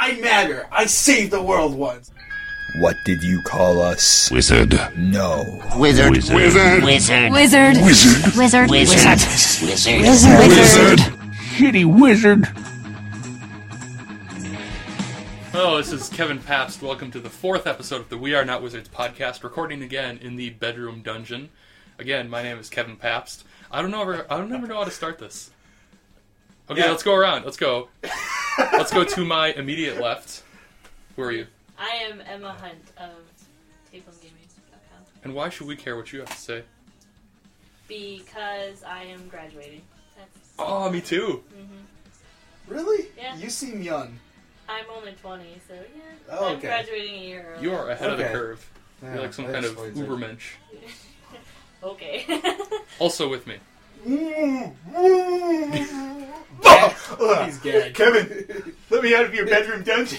I matter. I saved the world once. What did you call us? Wizard. No. Wizard. Wizard. Wizard. Wizard. Wizard. Wizard. Wizard. Wizard. Wizard. Wizard. Shitty wizard. Hello, this is Kevin Pabst. Welcome to the 4th episode of the We Are Not Wizards podcast, recording again in the bedroom dungeon. Again, my name is Kevin Pabst. I don't never know how to start this. Okay, Let's go around. Let's go. Let's go to my immediate left. Who are you? I am Emma Hunt of TapeOnGaming.com. And why should we care what you have to say? Because I am graduating. Oh, me too. Mm-hmm. Really? Yeah. You seem young. I'm only 20, so yeah. Oh, I'm okay. graduating a year early. You are ahead of the Okay. curve. You're like some that kind of explains it. ubermensch. Okay. Also with me. He's gay. Kevin, let me out of your bedroom dungeon.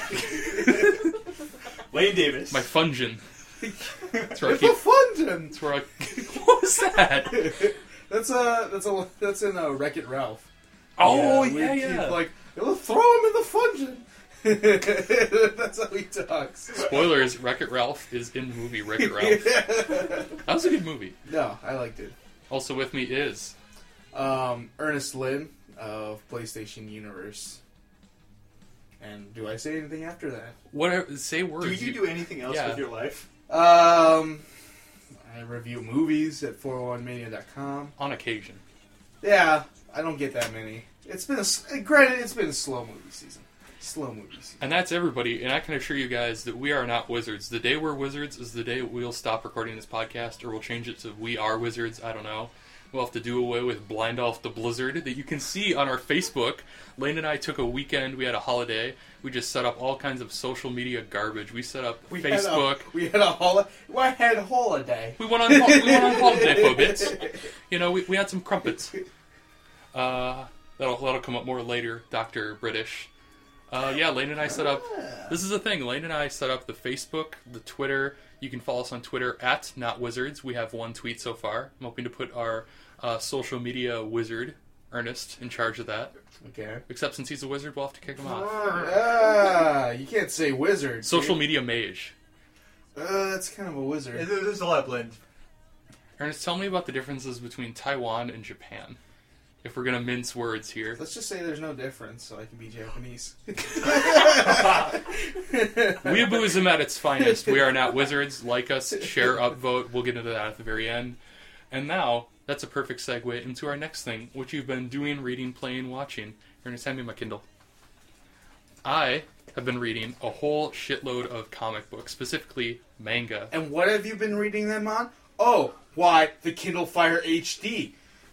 Lane Davis. My Fungin. That's where I It's keep... a fun. That's where I... What was that? That's in Wreck-It Ralph. Oh, we yeah, keep, yeah. like, throw him in the fungin. That's how he talks. Spoilers, Wreck-It Ralph is in the movie Wreck-It Ralph. That was a good movie. No, I liked it. Also with me is... Ernest Lynn of PlayStation Universe. And do I say anything after that? Whatever, say words. Do you do anything else Yeah. with your life? I review movies at 401mania.com. On occasion. Yeah, I don't get that many. It's been granted, it's been a slow movie season. And that's everybody, and I can assure you guys that we are not wizards. The day we're wizards is the day we'll stop recording this podcast, or we'll change it to We Are Wizards, I don't know. We'll have to do away with Blind Off the Blizzard that you can see on our Facebook. Lane and I took a weekend, we had a holiday, we just set up all kinds of social media garbage. We set up Facebook. We had a holiday. We went on holiday for bits. You know, we had some crumpets. That'll come up more later, Dr. British. Lane and I set up... This is the thing. Lane and I set up the Facebook, the Twitter. You can follow us on Twitter at NotWizards. We have one tweet so far. I'm hoping to put our social media wizard, Ernest, in charge of that. Okay. Except since he's a wizard, we'll have to kick him off. You can't say wizard. Social media mage. That's kind of a wizard. There's a lot of blend. Ernest, tell me about the differences between Taiwan and Japan. If we're going to mince words here. Let's just say there's no difference, so I can be Japanese. Weeabooism at its finest. We are not wizards. Like us, share, upvote. We'll get into that at the very end. And now, that's a perfect segue into our next thing, which you've been doing, reading, playing, watching. Ernest, hand me my Kindle. I have been reading a whole shitload of comic books, specifically manga. And what have you been reading them on? Oh, why, the Kindle Fire HD.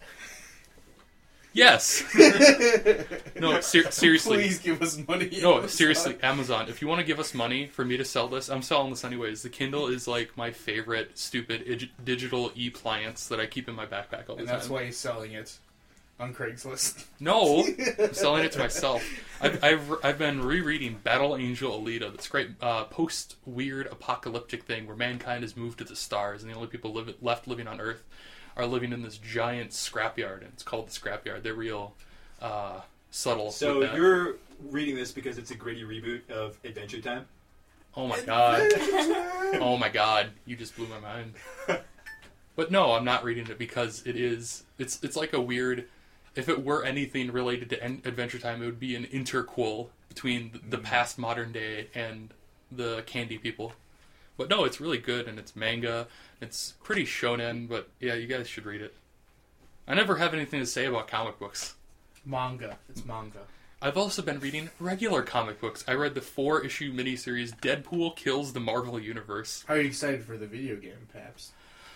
Yes. No, seriously. Please give us money. No, Amazon. seriously, Amazon. If you want to give us money for me to sell this, I'm selling this anyways. The Kindle is like my favorite stupid digital e-appliance that I keep in my backpack all the And time. that's why he's selling it on Craigslist. No, I'm selling it to myself. I've been rereading Battle Angel Alita. This great post-weird apocalyptic thing where mankind has moved to the stars and the only people left living on Earth are living in this giant scrapyard, and it's called the Scrapyard. They're real subtle. So with that. you're reading this because it's a gritty reboot of Adventure Time? Oh my god. Oh my god. You just blew my mind. But no, I'm not reading it because it's like a weird... If it were anything related to Adventure Time, it would be an interquel between the past modern day and the Candy people. But no, it's really good, and it's manga. It's pretty shonen, but yeah, you guys should read it. I never have anything to say about comic books. Manga. It's manga. I've also been reading regular comic books. I read the 4-issue miniseries Deadpool Kills the Marvel Universe. Are you excited for the video game, Paps?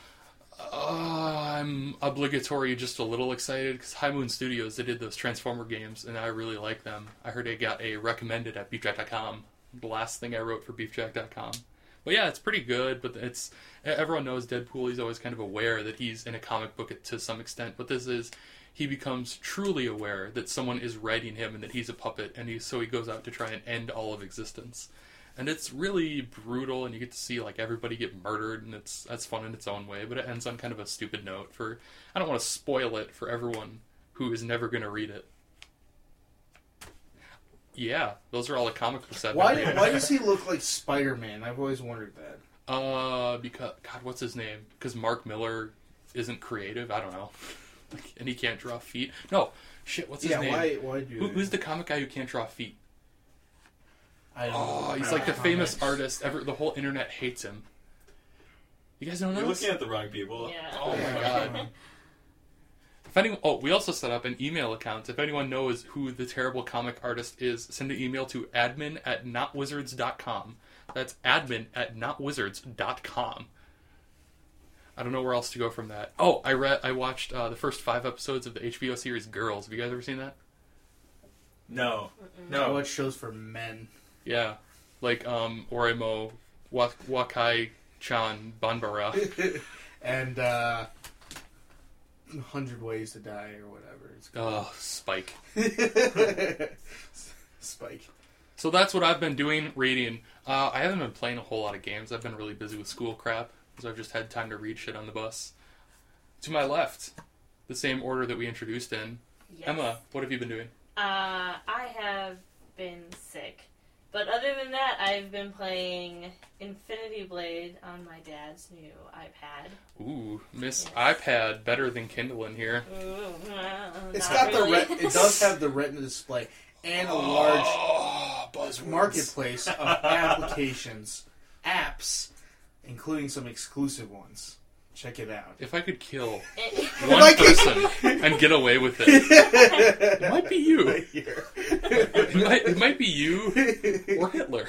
I'm obligatory just a little excited because High Moon Studios, they did those Transformer games, and I really like them. I heard I got a recommended at BeefJack.com. The last thing I wrote for BeefJack.com. But yeah, it's pretty good, but everyone knows Deadpool, he's always kind of aware that he's in a comic book to some extent, but this is, he becomes truly aware that someone is writing him and that he's a puppet, and so he goes out to try and end all of existence. And it's really brutal, and you get to see like everybody get murdered, and that's fun in its own way, but it ends on kind of a stupid note for, I don't want to spoil it for everyone who is never going to read it. Yeah, those are all the comic books I've Why been reading. why does he look like Spider-Man? I've always wondered that. Because God, what's his name? Because Mark Miller isn't creative. I don't know, and he can't draw feet. No, shit. What's his name? Why do Who's the comic guy who can't draw feet? I don't know. He's like the famous artist. The whole internet hates him. You guys don't know You're this? looking at the wrong people. Yeah. Oh my god. If anyone, we also set up an email account. If anyone knows who the terrible comic artist is, send an email to admin@notwizards.com. That's admin@notwizards.com. I don't know where else to go from that. Oh, I watched the first 5 episodes of the HBO series Girls. Have you guys ever seen that? No. I No. watch shows for men. Yeah. Like Oremo, Wakai-chan, Banbara. And 100 Ways to Die or whatever it's called. Oh, Spike. Spike. So that's what I've been doing, reading. I haven't been playing a whole lot of games. I've been really busy with school crap, so I've just had time to read shit on the bus. To my left, the same order that we introduced in. Yes. Emma, what have you been doing? I have been sick. But other than that, I've been playing Infinity Blade on my dad's new iPad. Ooh, Miss Yes. iPad, better than Kindle in here. It's Not got really. it does have the Retina display and a large buzzwords. marketplace of applications, apps, including some exclusive ones. Check it out. If I could kill It- one person and get away with it, it might be you. Right here. It might be you or Hitler.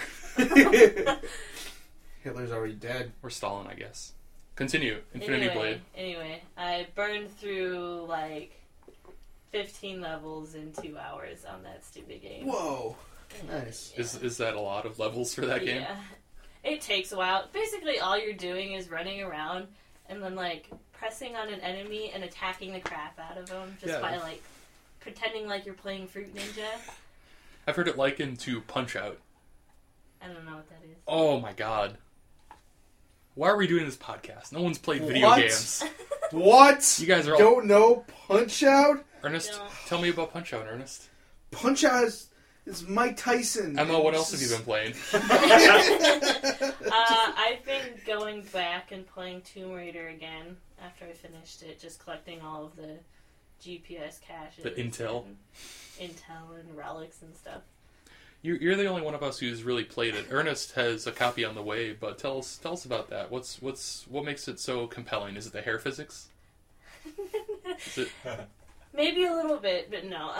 Hitler's already dead. Or Stalin, I guess. Continue. Infinity Blade. Anyway, I burned through like 15 levels in 2 hours on that stupid game. Whoa. Nice. Is that a lot of levels for that game? Yeah. It takes a while. Basically, all you're doing is running around and then, like, pressing on an enemy and attacking the crap out of them just Yeah. by, like, pretending like you're playing Fruit Ninja. I've heard it likened to Punch-Out. I don't know what that is. Oh my god. Why are we doing this podcast? No one's played video What? games. What? You guys are all... Don't know Punch-Out? Ernest, Don't. tell me about Punch-Out, Ernest. Punch-Out is Mike Tyson. Emma, what else have you been playing? I've been going back and playing Tomb Raider again after I finished it, just collecting all of the GPS caches. The intel. And intel and relics and stuff. You're the only one of us who's really played it. Ernest has a copy on the way, but tell us about that. What makes it so compelling? Is it the hair physics? Is it... Maybe a little bit, but no.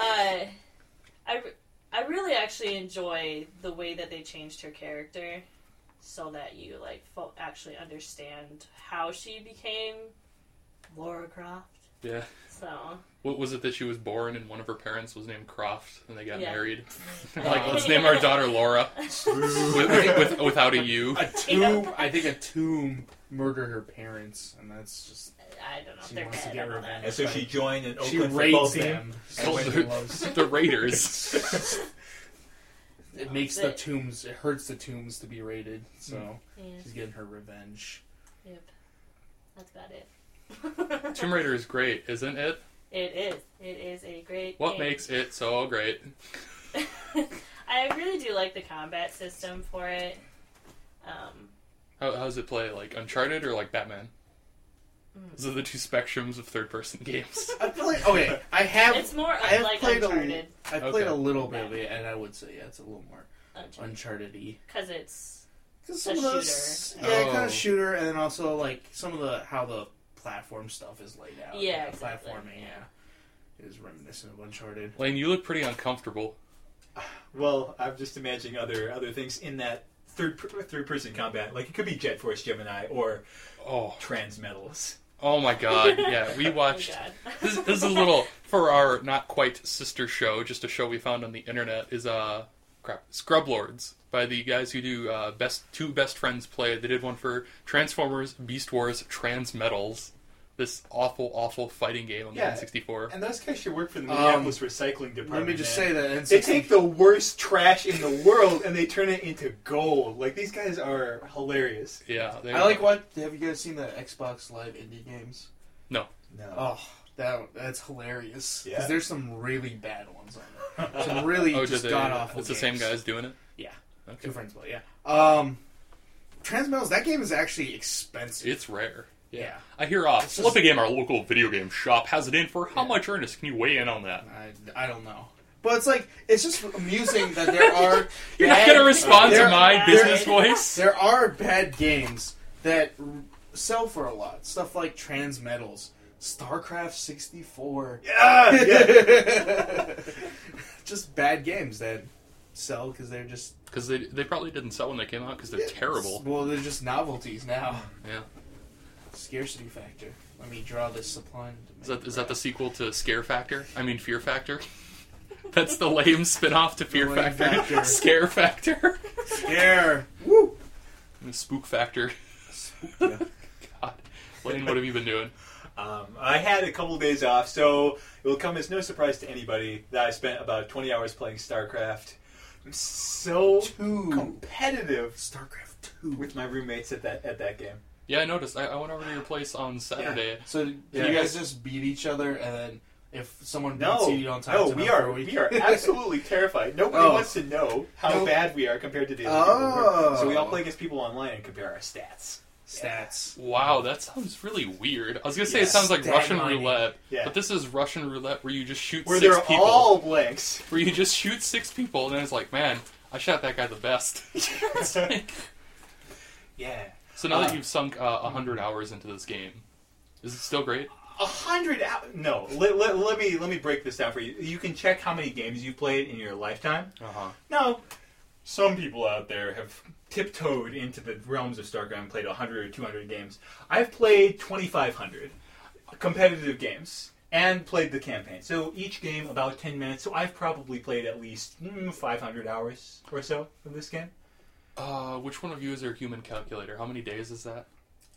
I really actually enjoy the way that they changed her character so that you like actually understand how she became Lara Croft. Yeah. So What was it that she was born and one of her parents was named Croft and they got Yeah. married? Like, let's name our daughter Laura without a U. A tomb. I think a tomb murdered her parents, and that's just I don't know if she they're wants to dead. get I don't know. revenge. And so she joined an She Oakland football rates team. them. Oh, So she the- loves. The Raiders. It makes the tombs. It hurts the tombs to be raided. So Yeah. she's getting her revenge. Yep. That's about it. Tomb Raider is great, isn't it? It is. It is a great What game. makes it so great? I really do like the combat system for it. How does it play? Like Uncharted or like Batman? Those are the two spectrums of third-person games. I played. Okay, I have. It's more I have like played Uncharted. I've played Okay. a little bit of it, and I would say it's a little more Uncharted-y. Because it's Because A some of shooter. yeah, Oh. kind of shooter, and then also like some of the how the platform stuff is laid out. Yeah, Like, the exactly. platforming, yeah, is reminiscent of Uncharted. Lane, you look pretty uncomfortable. Well, I'm just imagining other things in that third person combat. Like it could be Jet Force Gemini or Oh, Transmetals. oh my God! Yeah, we oh watched. god. This is a little for our not quite sister show, just a show we found on the internet. Is Scrub Lords by the guys who do two best friends play. They did one for Transformers, Beast Wars, Transmetals. This awful fighting game on the Yeah. N64. And those guys should work for the Minneapolis Recycling Department. Let me just man. say that They take the worst trash in the world and they turn it into gold. Like, these guys are hilarious. Yeah, I like what. Have you guys seen the Xbox Live indie games? No. Oh, That's hilarious. Yeah. Because there's some really bad ones on there. Some really just god-awful It's the games. same guys doing it? Yeah. Okay. Two friends play, yeah. Transmetals, that game is actually expensive. It's rare. Yeah. I hear Flip a Game, our local video game shop, has it in for how much, Ernest? Can you weigh in on that? I don't know. But it's like, it's just amusing that there are... You're not going to respond to my business voice? There are bad games that sell for a lot. Stuff like Transmetals, StarCraft 64. Yeah! Just bad games that sell because they're just... Because they probably didn't sell when they came out because they're terrible. Well, they're just novelties now. Yeah. Scarcity factor. Let me draw this supply. Is that the sequel to Scare Factor? I mean Fear Factor? That's the lame spin-off to Fear Lame Factor. Factor. Scare Factor. Scare? Woo! And Spook Factor. Yeah. God. Lane, what have you been doing? I had a couple days off, so it will come as no surprise to anybody that I spent about 20 hours playing StarCraft. I'm so competitive StarCraft 2. with my roommates at that game. Yeah, I noticed. I went over to your place on Saturday. So, do Yeah. you guys just beat each other, and then if someone beats No, you, you don't talk no, to them we for are a week? we are absolutely terrified. Nobody Oh. wants to know how No. bad we are compared to the other people. So we all play against people online and compare our stats. Stats. Wow, that sounds really weird. I was going to say Yeah, it sounds like stat Russian mining. roulette, Yeah. but this is Russian roulette where you just shoot Where 6 they're people. all blanks. Where you just shoot 6 people, and then it's like, man, I shot that guy the best. It's like- Yeah. so now that you've sunk 100 hours into this game, is it still great? 100 hours? No. Let me break this down for you. You can check how many games you've played in your lifetime. Uh-huh. Now, some people out there have tiptoed into the realms of StarCraft and played 100 or 200 games. I've played 2,500 competitive games and played the campaign. So each game about 10 minutes. So I've probably played at least 500 hours or so of this game. Which one of you is our human calculator? How many days is that?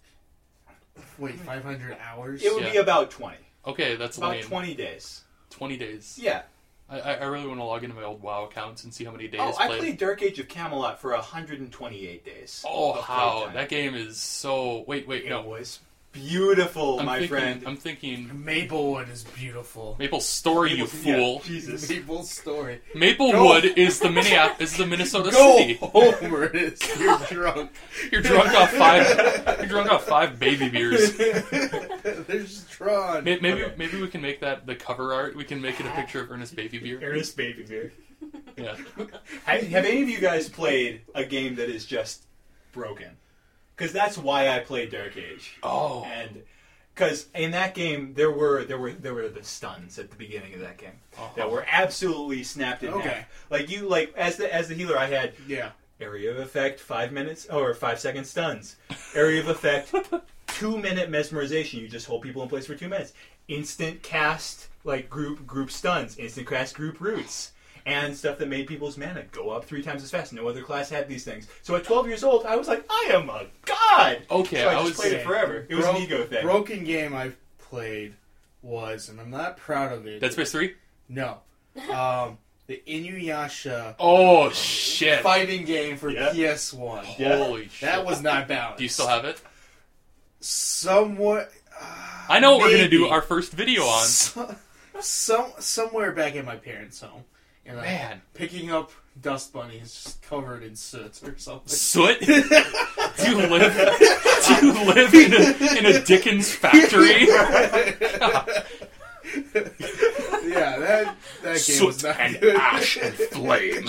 Wait, 500 hours? It would be about 20. Okay, that's About lame. 20 days. 20 days. Yeah. I really want to log into my old WoW accounts and see how many days Oh, I played. played Dark Age of Camelot for 128 days. Oh, of how? playtime. That game is so... Wait, It no. was beautiful, my friend. I'm thinking... Maplewood is beautiful. Maple Story, you fool. Yeah, Jesus. Maple Story. Maplewood is the Minnesota Go city. home, Ernest. You're drunk. You're drunk off 5. You're drunk off 5 baby beers. There's Tron. Maybe we can make that the cover art. We can make it a picture of Ernest baby beer. Ernest Baby Beer. Yeah. Have any of you guys played a game that is just broken? Because that's why I played Dark Age. Oh. And because in that game there were the stuns at the beginning of that game that were absolutely snapped in Okay. half. Like as the healer, I had Yeah. area of effect 5 minutes or 5 second stuns. Area of effect 2-minute mesmerization. You just hold people in place for 2 minutes. Instant cast like group stuns. Instant cast group roots. And stuff that made people's mana go up 3 times as fast. No other class had these things. So at 12 years old, I was like, I am a god! Okay, so I I just was played it forever. It was an ego thing. Broken game I've played was, and I'm not proud of it. Dead Space 3? No. The Inuyasha Oh, shit. fighting game for Yeah. PS1. Holy shit. That was not balanced. Do you still have it? Somewhat. I know what we're going to do maybe. our first video on. Somewhere back at my parents' home. And I'm Man. picking up dust bunnies just covered in soot or something. Soot? Do you live in a Dickens factory? Yeah, that game Soot was not and good. ash and flame.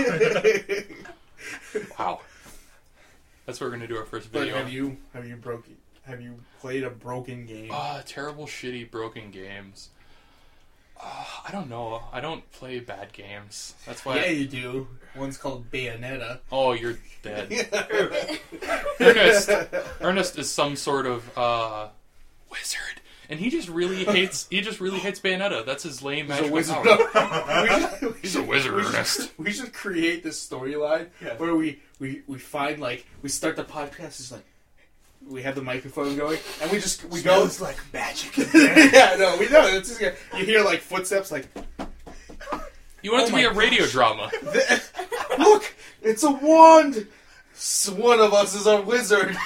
Wow. That's what we're gonna do our first But video. have you played a broken game? Terrible, shitty, broken games. I don't know. I don't play bad games. That's why. Yeah, you do. One's called Bayonetta. Oh, you're dead. Ernest is some sort of wizard, and he just really hates. He just really hates Bayonetta. That's his lame He's a magical wizard. power. He's a wizard, Ernest. We should create this storyline where we find we start the podcast. It's like we have the microphone going, and we go. It's like magic. Yeah, no, we know. It's just, you hear footsteps, You want it Oh to be my a radio drama. look, it's a wand. one of us is a wizard.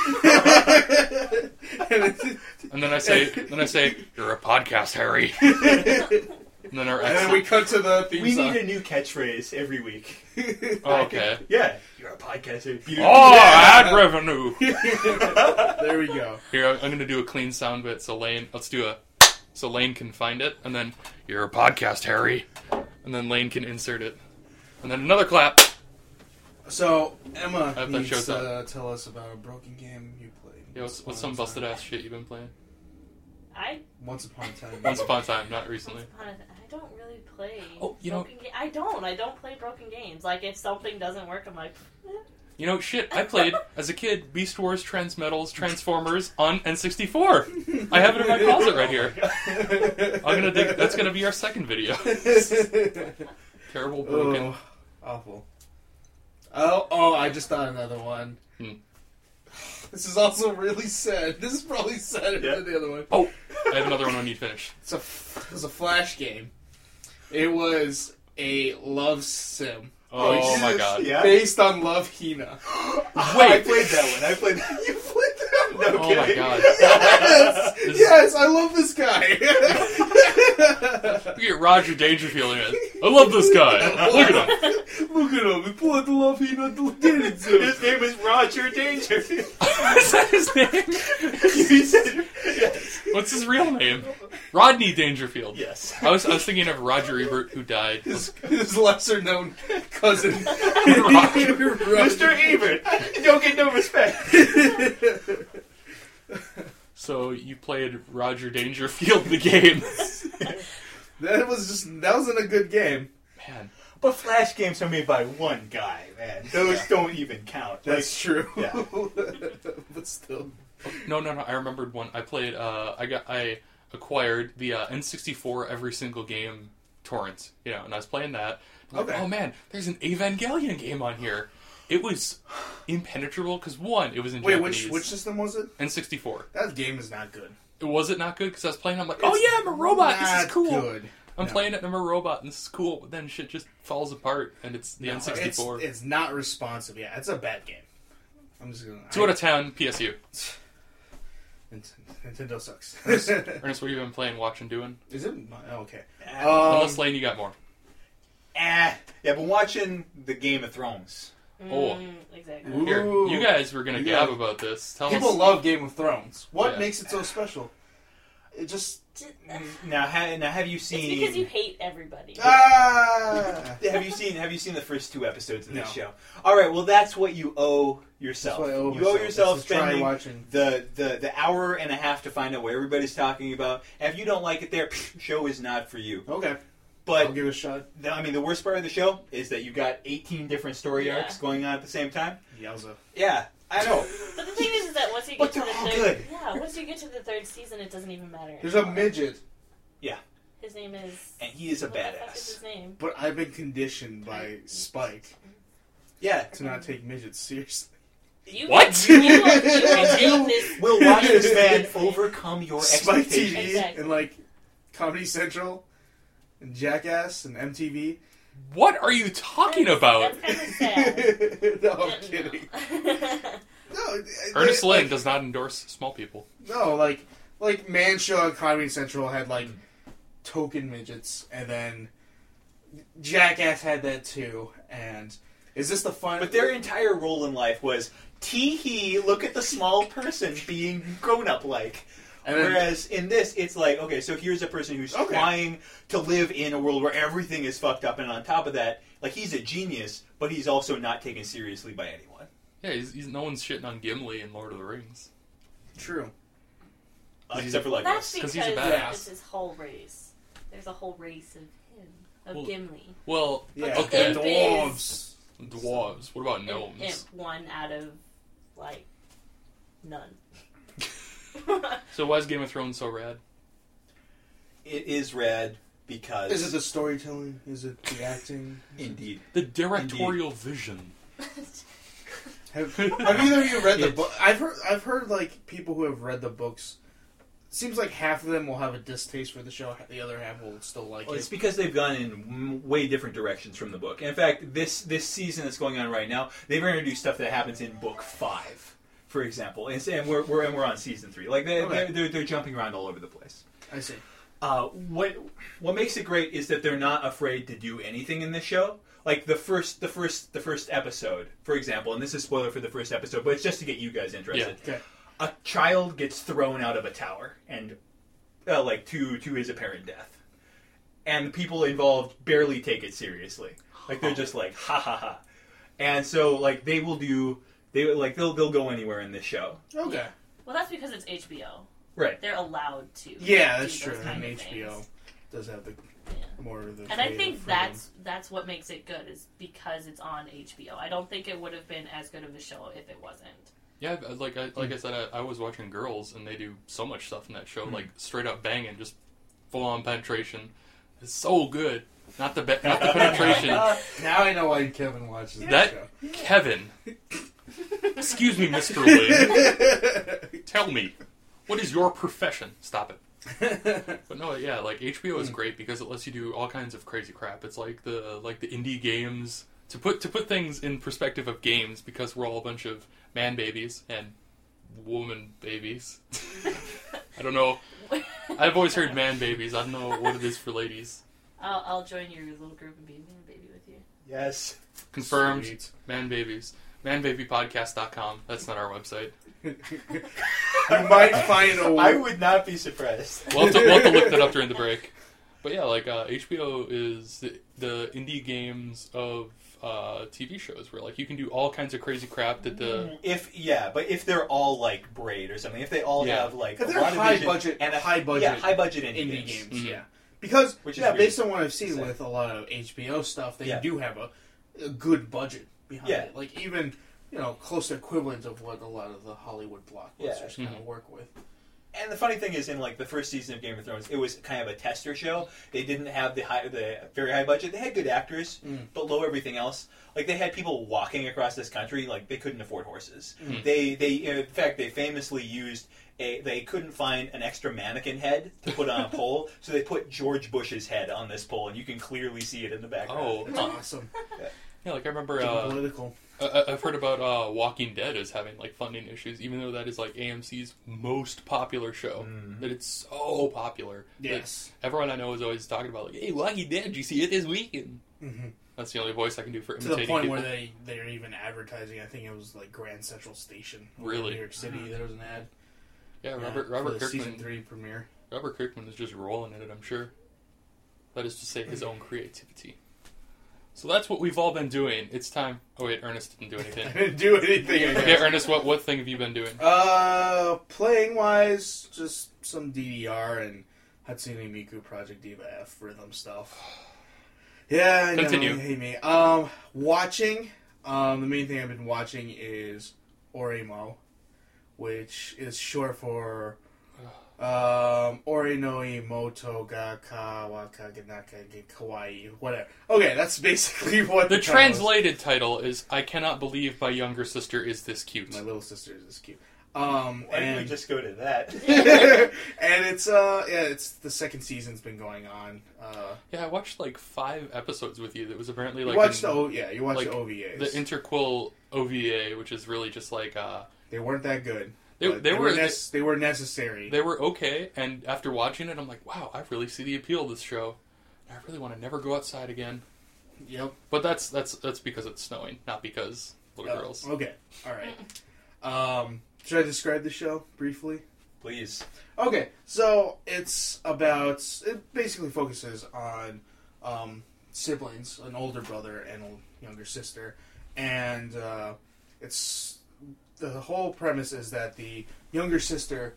And then I say, you're a podcast, Harry. And then our And then we cut to the theme We song. need a new catchphrase every week. Oh, okay. Yeah, you're a podcaster. Oh, ad revenue. There we go. Here, I'm going to do a clean sound bit so Lane can find it, and then you're a podcast, Harry, and then Lane can insert it, and then another clap. So Emma that needs shows to tell us about a broken game you played. Yeah, what's some busted ass shit you've been playing? Once upon a time. Once upon a time, not recently. I don't really play. Oh, you know- I don't play broken games. Like if something doesn't work, I'm like. You know, shit, I played, as a kid, Beast Wars, Transmetals, Transformers on N64. I have it in my closet right here. That's gonna be our second video. Terrible broken. Oh, awful. Oh, I just thought of another one. This is also really sad. This is probably sadder than the other one. Oh, I have another one when you finish. It was a Flash game. It was a love sim. Oh my god. Yeah. Based on Love Hina. I played that one. I played that. You played that one? No Oh kidding. my god. Yes, I love this guy. Look at Roger Dangerfield in it. I love this guy. Look at him. Look at him. He pulled out the Love Hina dating sim. His name is Roger Dangerfield. Is that his name? You said yes. What's his real name? Rodney Dangerfield. Yes. I was thinking of Roger Ebert, who died. His lesser known cousin. Mr. Ebert. You don't get no respect. So you played Roger Dangerfield the game. That wasn't a good game. Man. But Flash games are made by one guy, man. Those don't even count. That's true. Yeah. But still. No. I remembered one. I played. I acquired the N64 every single game torrents. You know, and I was playing that. I'm like, Okay. oh man, there's an Evangelion game on here. It was impenetrable because one, it was in Japanese. Which system was it? N64. That game is not good. Was it not good? Because I was playing. I'm like, oh yeah, I'm a robot. This is Not cool. Good. I'm No. playing it and I'm a robot and this is cool. But then shit just falls apart and it's the N64. It's not responsive. Yeah, it's a bad game. I'm just gonna. 2 out of 10 PSU. Nintendo sucks. Ernest, what have you been playing, watching, doing? Is it? Oh, okay. Unless Lane, you got more. Yeah, but watching the Game of Thrones. Oh. Exactly. Here, Ooh. you guys were gonna Yeah. gab about this. Tell People us. love Game of Thrones. What Yeah. makes it so special? It just. Now have you It's seen? because you hate everybody. Ah! Have you seen the first 2 episodes of this No. show? All right, well that's what you owe yourself. That's what I owe you owe myself. yourself Is to try spending watching. the hour and a half to find out what everybody's talking about. And if you don't like it, there, show is not for you. Okay. But I'll give it a shot. the worst part of the show is that you got 18 different story Yeah. arcs going on at the same time. Yowza. Yeah, I know. But the thing is that once you But get to the they're all third, good. once you get to the third season, it doesn't even matter. There's a anymore. midget, His name is. And he is a what the fuck is badass. his name? but I've been conditioned by Spike Yeah. to not take midgets seriously. You What? You And will you this. will watch this man overcome your Spike expectations. TV Exactly. and like Comedy Central and Jackass and MTV. What are you talking about? That's kind of sad. No, I'm kidding. No, Ernest like, Lane does not endorse small people. No, like Man Show and Comedy Central had like token midgets, and then Jackass had that too. And is this the fun? But their entire role in life was tee-hee, look at the small person being grown-up like. And then- Whereas in this, it's like, okay, so here's a person who's Okay. trying to live in a world where everything is fucked up, and on top of that, like, he's a genius, but he's also not taken seriously by anyone. Yeah, he's no one's shitting on Gimli in Lord of the Rings. True. Except for, like, That's us. because he's a badass. it's his whole race. There's a whole race of him, of Well, Gimli. Well, Yeah. okay. Imp Dwarves. Dwarves. What about gnomes? Imp, one out of, like, none. So why is Game of Thrones so rad? It is rad because... Is it the storytelling? Is it the acting? Indeed. The directorial vision. Have either of you read the book? I've heard like people who have read the books seems like half of them will have a distaste for the show. The other half will still like Well, it. it's because they've gone in way different directions from the book. In fact, this season that's going on right now, they've introduced stuff that happens in book 5, for example, and we're on season 3. Like they're jumping around all over the place. I see. What makes it great is that they're not afraid to do anything in this show. Like the first episode, for example, and this is spoiler for the first episode, but it's just to get you guys interested. Yeah. Okay. A child gets thrown out of a tower, and to his apparent death, and the people involved barely take it seriously. Like they're just like ha ha ha, and so like they'll go anywhere in this show. Okay. Well, that's because it's HBO. Right. They're allowed to. Yeah, do that's those true. kind And of HBO things. does have the Yeah. more of the. And I creative think freedom. that's what makes it good, is because it's on HBO. I don't think it would have been as good of a show if it wasn't. Yeah, like I said, I was watching Girls, and they do so much stuff in that show, like straight up banging, just full on penetration. It's so good. Not the penetration. Now I know why Kevin watches That show. Kevin. Excuse me, Mr. Lee. Tell me, what is your profession? Stop it. But no, yeah, like HBO is great because it lets you do all kinds of crazy crap. It's like the indie games to put things in perspective of games, because we're all a bunch of man babies and woman babies. I don't know. I've always heard man babies. I don't know what it is for ladies. I'll join your little group and be a man baby with you. Yes. Confirmed. Sweet. Man babies. Manbabypodcast.com. That's not our website. You might find a. I would not be surprised. We'll have to look that up during the break. But yeah, like HBO is the indie games of TV shows where like you can do all kinds of crazy crap that the But if they're all like Braid or something, if they all Yeah. have like If a they're lot of high vision budget, and high budget, yeah, high budget indie games, Mhm. yeah. Because Which is based really on what I've seen sad. with a lot of HBO stuff, they Yeah. do have a good budget behind Yeah. it. Like even close to equivalent of what a lot of the Hollywood blockbusters Yeah. kind of work with. And the funny thing is, in like the first season of Game of Thrones, it was kind of a tester show. They didn't have the very high budget. They had good actors, but low everything else. Like they had people walking across this country, like they couldn't afford horses. They in fact they famously used they couldn't find an extra mannequin head to put on a pole, so they put George Bush's head on this pole, and you can clearly see it in the background. Oh, That's huh. awesome. Yeah, like I remember Political. I've heard about Walking Dead as having like funding issues, even though that is like AMC's most popular show. That it's so popular. Yes. That everyone I know is always talking about like, "Hey, Walking Dead, did you see it this weekend?" That's the only voice I can do for To imitating the point people. where they're even advertising. I think it was like Grand Central Station, Really? in New York City. There was an ad. Yeah, for Robert the season Kirkman. 3 premiere. Robert Kirkman is just rolling in it, I'm sure. That is to say, his own creativity. So that's what we've all been doing. It's time. Oh wait, Ernest didn't do I anything. didn't do anything. I Okay, guess. Ernest, what thing have you been doing? Playing wise, just some DDR and Hatsune Miku Project Diva F rhythm stuff. Yeah, I know, Continue. you hate me. Watching, the main thing I've been watching is Oremo, which is short for Ori no Imoto ga Kawaka Ganaka ge Kawaii, whatever. Okay, that's basically what The title is. translated title is "I cannot believe my younger sister is this cute." My little sister is this cute. Why don't we And just go to that? and it's the second season's been going on. Yeah, I watched like 5 episodes with you. That was apparently You like watched in- you watched like, the OVAs. the interquel OVA, which is really just like They weren't that good. They but were- they were necessary. they were okay. And after watching it, I'm like, wow, I really see the appeal of this show. I really want to never go outside again. Yep. But that's because it's snowing, not because little girls. Okay. All right. Should I describe the show briefly? Please. Okay, so it basically focuses on siblings, an older brother and a younger sister, and it's the whole premise is that the younger sister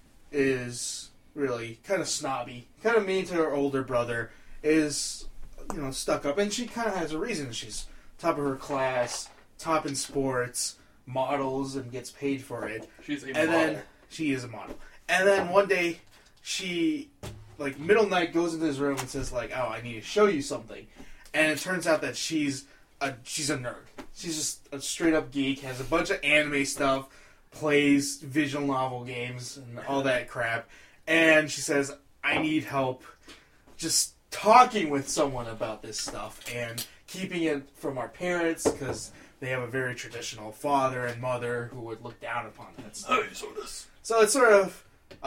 is really kind of snobby, kind of mean to her older brother, is stuck up, and she kind of has a reason. She's top of her class, top in sports, models, and gets paid for it. She's a And model. then she is a model. And then one day she, like, middle night goes into his room and says, like, oh, I need to show you something. And it turns out that she's a nerd. She's just a straight up geek, has a bunch of anime stuff, plays visual novel games and all that crap. And she says, I need help just talking with someone about this stuff and keeping it from our parents because they have a very traditional father and mother who would look down upon that stuff. So it's sort of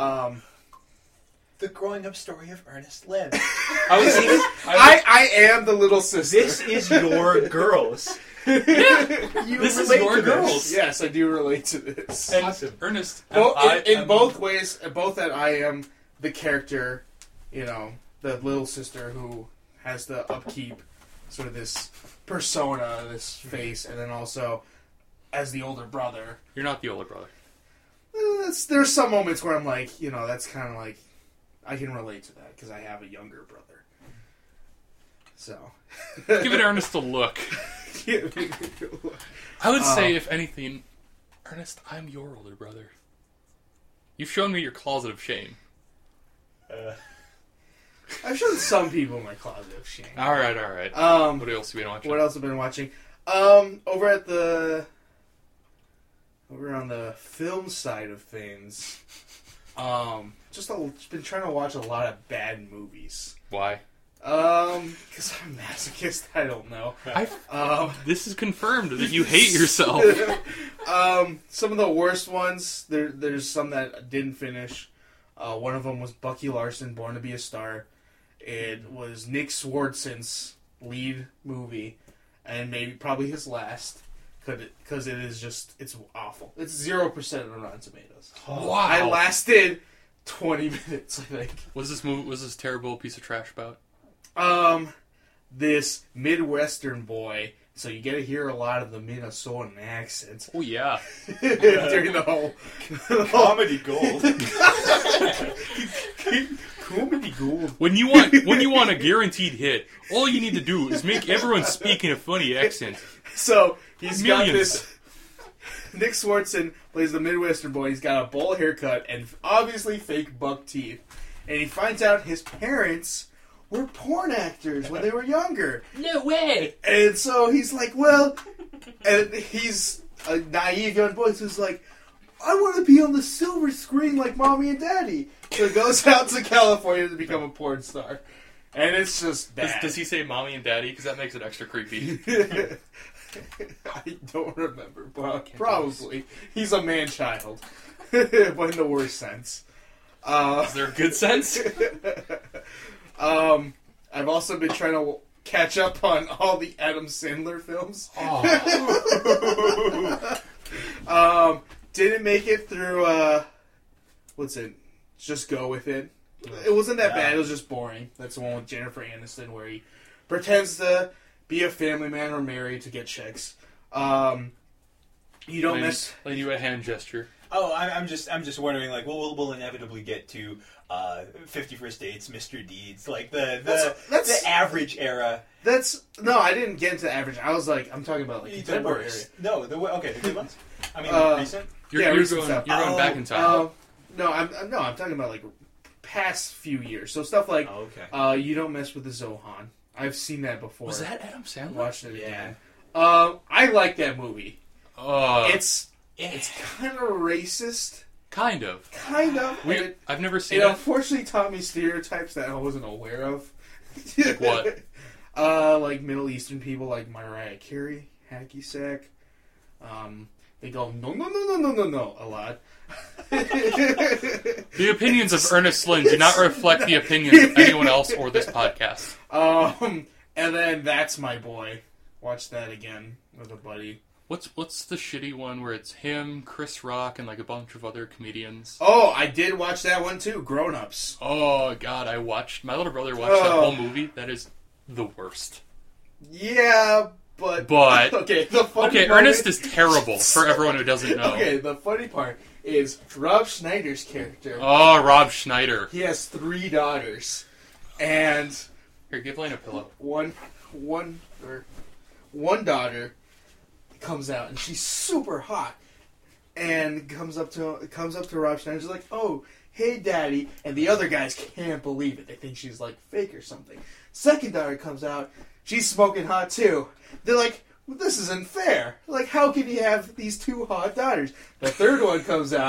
The growing up story of Ernest Lynn. I am the little sister. This is your girls. This is your girls. Yes, I do relate to this. Awesome. Ernest, In both ways, both that I am the character, the little sister who has the upkeep, sort of this persona, this face, and then also as the older brother. You're not the older brother. There's some moments where I'm like, that's kind of like, I can relate to that because I have a younger brother. So. Give it Ernest a look. I would say, if anything, Ernest, I'm your older brother. You've shown me your closet of shame. I've shown some people my closet of shame. All right. What else have you been watching? What else have I been watching? Over on the film side of things, just been trying to watch a lot of bad movies. Why? Because I'm a masochist. I don't know. This is confirmed that you hate yourself. Some of the worst ones. There's some that I didn't finish. One of them was Bucky Larson, Born to Be a Star. It was Nick Swartzen's lead movie, and probably his last, because it's awful. It's 0% on Rotten Tomatoes. Wow! I lasted 20 minutes, I think. Was this terrible piece of trash about? This Midwestern boy. So you get to hear a lot of the Minnesotan accent. Oh yeah, during the whole Comedy gold. Comedy gold. When you want a guaranteed hit, all you need to do is make everyone speak in a funny accent. So he's got Millions. this. Nick Swartzen plays the Midwestern boy. He's got a bowl haircut and obviously fake buck teeth. And he finds out his parents were porn actors when they were younger. No way! And so he's like, well, and he's a naive young boy who's like, I want to be on the silver screen like Mommy and Daddy. So he goes out to California to become a porn star. And it's just bad. Does he say Mommy and Daddy? Because that makes it extra creepy. I don't remember, but probably. He's a man-child. But in the worst sense. Is there a good sense? I've also been trying to catch up on all the Adam Sandler films. Didn't make it through, what's it? Just Go With It. It wasn't that bad, it was just boring. That's the one with Jennifer Aniston where he pretends to be a family man or married to get chicks. You don't miss... Like you a hand gesture. Oh, I'm just wondering, like, we'll inevitably get to 50 First Dates, Mr. Deeds, like the average era. No, I didn't get into average. I was like, I'm talking about like The contemporary. worst. No, the good ones. I mean, recent. You're recent going stuff. you're going back in time. No, I'm talking about like past few years. So stuff like You Don't Mess with the Zohan. I've seen that before. Was that Adam Sandler? Watched it again. I like that movie. It's kind of racist. Kind of. I've never seen it. it. Unfortunately taught me stereotypes that I wasn't aware of. Like what? Like Middle Eastern people, like Mariah Carey, hacky sack. They go no a lot. The opinions of Ernest Lynn do not reflect the opinions of anyone else or this podcast. And then That's My Boy. Watch that again with a buddy. What's the shitty one where it's him, Chris Rock, and like a bunch of other comedians? Oh, I did watch that one too. Grown Ups. Oh God, my little brother watched that whole movie. That is the worst. Yeah, but okay. The funny moment, Ernest is terrible for everyone who doesn't know. Okay, the funny part is Rob Schneider's character. Oh, Rob Schneider. He has 3 daughters, and Here, give Lane a pillow. One daughter comes out and she's super hot and comes up to Rob Schneider. She's like, "Oh, hey, Daddy," and the other guys can't believe it. They think she's like fake or something. Second daughter comes out, she's smoking hot too. They're like, well, "This isn't fair. Like, how can you have these 2 hot daughters?" The third one comes out,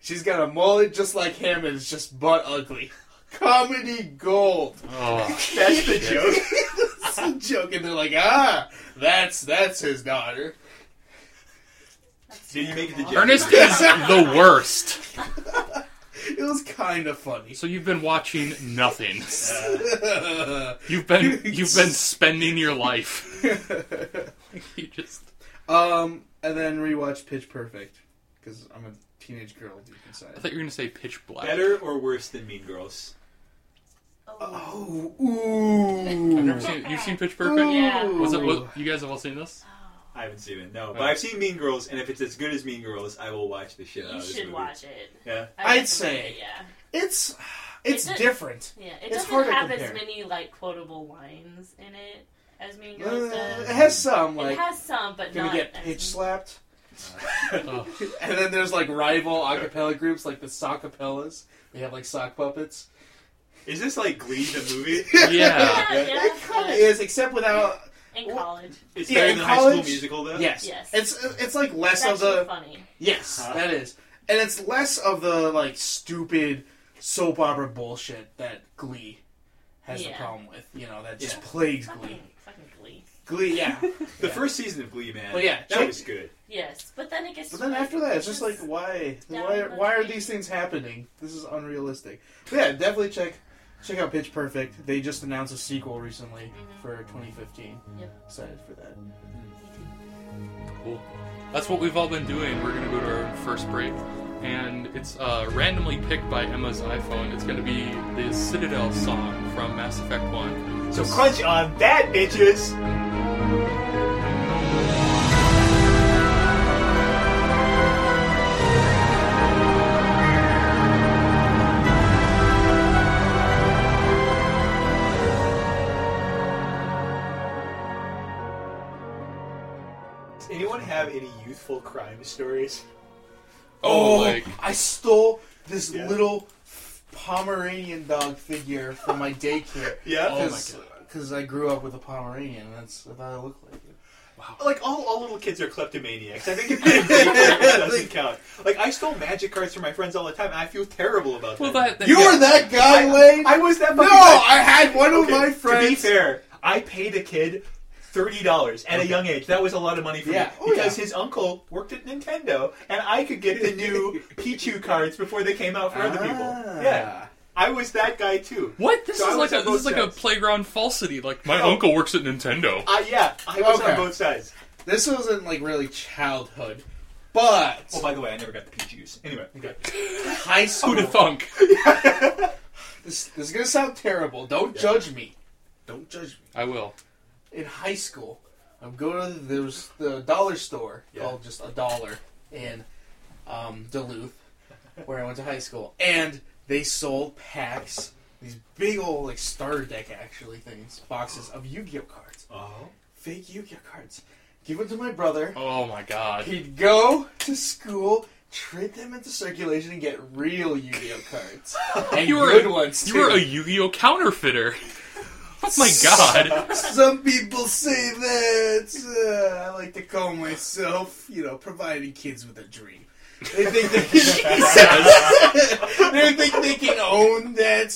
She's got a mullet just like him, and it's just butt ugly. Comedy gold. Oh, That's the joke. It's a joke, and they're like, that's his daughter. Did you make it to Ernest is the worst. It was kind of funny. So you've been watching nothing. You've been spending your life. You just. And then rewatch Pitch Perfect because I'm a teenage girl deep inside. I thought you were gonna say Pitch Black. Better or worse than Mean Girls? Oh, ooh! I've never seen. You've seen Pitch Perfect? Yeah. You guys have all seen this? I haven't seen it, no. But I've seen Mean Girls, and if it's as good as Mean Girls, I will watch the shit out You of this should movie. watch it. Yeah. I'd say Yeah. it's It different. Yeah. It It's doesn't hard to have as compare. many like quotable lines in it as Mean Girls does. It has some It like has some, but gonna not get as pitch slapped. Oh. And then there's like rival acapella groups like the Sockapellas. They have like sock puppets. Is this like Glee, the movie? Yeah. Yeah. It kind of is, except without. In college. It's Yeah, better in than High School college- Musical, though? Yes. Yes. It's like less It's of actually the. funny. Yes, Huh? that is, and it's less of the like stupid soap opera bullshit that Glee has the Yeah. problem with. You know, that just Yeah. plagues Glee. Fucking Glee. Glee, yeah. The first season of Glee, man. Well, yeah, That check- was good. Yes, but then it gets. But then after that, it's just like, why are these things happening? This is unrealistic. But yeah, definitely check out Pitch Perfect. They just announced a sequel recently for 2015. Yep. Excited for that. Cool. That's what we've all been doing. We're gonna go to our first break, and it's randomly picked by Emma's iPhone. It's gonna be the Citadel song from Mass Effect 1. So crunch on that, bitches! Does anyone have any youthful crime stories? Oh, like- I stole this Yeah. little Pomeranian dog figure from my daycare. Yeah? Oh my God. Because I grew up with a Pomeranian, and that's what I look like. Like, all little kids are kleptomaniacs. I think if you're in daycare, it doesn't count. Like, I stole magic cards from my friends all the time, and I feel terrible about Well, that. that You yeah. were that guy, Wayne? I was that No, fucking guy. I had one of Okay, my To be friends. fair, I paid a kid $30 at a young age. That was a lot of money for Yeah. me. Oh, Because yeah. his uncle worked at Nintendo, and I could get the new Pichu cards before they came out for other people. Yeah. I was that guy, too. What? This So I is was like on a both like a sides. playground falsity. Like my Oh. uncle works at Nintendo. Yeah, I was Okay. on both sides. This wasn't like really childhood, but Oh, by the way, I never got the Pichus. Anyway, okay. high school. Who'da thunk? This is gonna sound terrible. Don't judge me. Don't judge me. I will. In high school, I'm going to there was the dollar store Yeah. called just $1 in Duluth, where I went to high school, and they sold packs, these big old like starter deck actually things, boxes of Yu-Gi-Oh cards, Oh. fake Yu-Gi-Oh cards. Give them to my brother. Oh my god. He'd go to school, trade them into circulation, and get real Yu-Gi-Oh cards. And You were good a- ones, You too. were a Yu-Gi-Oh counterfeiter. Oh my god. Some people say that. I like to call myself, providing kids with a dream. They think they can own that,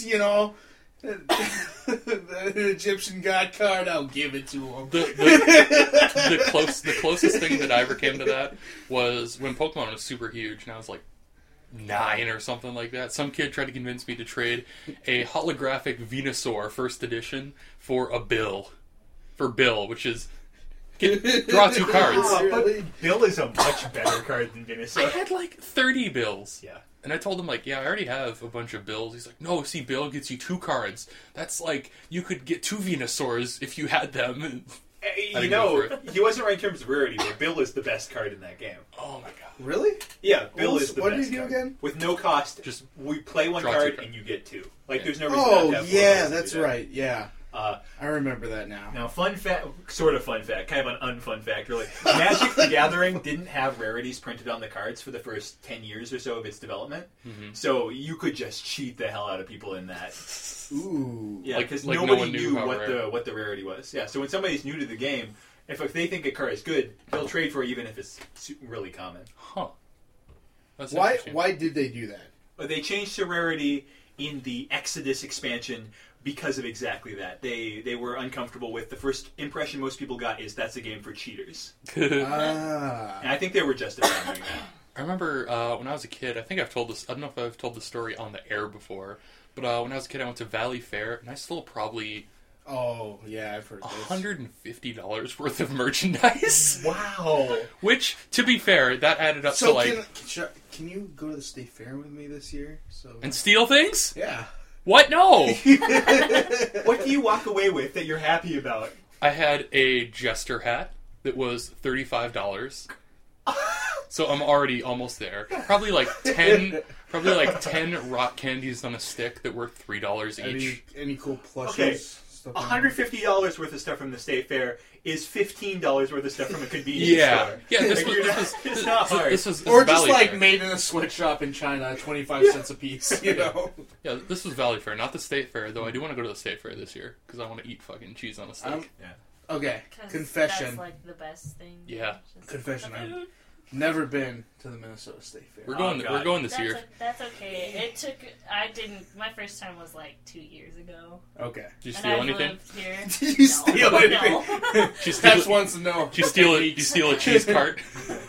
the Egyptian god card. I'll give it to them. The closest thing that I ever came to that was when Pokemon was super huge, and I was like 9 or something like that. Some kid tried to convince me to trade a holographic Venusaur first edition for a Bill. For Bill, which is draw 2 cards. Oh, but Bill is a much better card than I Venusaur. had like 30 Bills. Yeah. And I told him, like, yeah, I already have a bunch of Bills. He's like, no, see, Bill gets you 2 cards. That's like, you could get 2 Venusaurs if you had them. I didn't go for He wasn't right in terms of rarity, but Bill is the best card in that game. Oh my god. Really? Yeah, Bill is the what best did he do card. again? With no cost, Just we play one draw 2 card cards. and you get 2. Like, Yeah. there's no reason not to Oh, have 4 yeah, cards to that's do that. right. Yeah. I remember that now. Now, fun fact, sort of fun fact, kind of an unfun fact, really. Magic the Gathering didn't have rarities printed on the cards for the first 10 years or so of its development. Mm-hmm. So you could just cheat the hell out of people in that. Ooh. Yeah, Like- because like no nobody one knew knew how what rare. the rarity was. Yeah, so when somebody's new to the game, if they think a card is good, they'll trade for it even if it's really common. Huh. That's Why? interesting. Why did they do that? But they changed to rarity in the Exodus expansion because of exactly that. They were uncomfortable with the first impression most people got is that's a game for cheaters. Ah. And I think they were justified doing that. I remember when I was a kid, I think I've told this, I don't know if I've told the story on the air before, but when I was a kid I went to Valley Fair, and I stole probably Oh, yeah, I've heard this. $150 worth of merchandise. Wow. Which, to be fair, that added up to So like... can you go to the state fair with me this year? So And steal things? yeah. What? No! What do you walk away with that you're happy about? I had a Jester hat that was $35. So I'm already almost there. Probably like 10 rock candies on a stick that were $3 each. Any cool plushes? Okay. Stuff like that? $150 worth of stuff from the state fair is $15 worth of stuff from a convenience Yeah. store. Yeah, this Like, was it's not hard. this was Or just Valley like Fair. made in a sweatshop in China, 25 cents a piece. You know. Yeah, this was Valley Fair, not the State Fair, though I do want to go to the State Fair this year because I want to eat fucking cheese on a steak. Okay. 'Cause Confession. That's like the best thing. Yeah. Just Confession. the food. I've never been to the Minnesota State Fair. We're Oh, going. God. We're going this That's, year. that's okay. It took. I didn't. My first time was like 2 years ago. Okay. Did you And steal I've anything? lived here. Did you No. steal anything? No. Did you steal? That's wants to know. Did you steal it? Did you steal a cheese cart?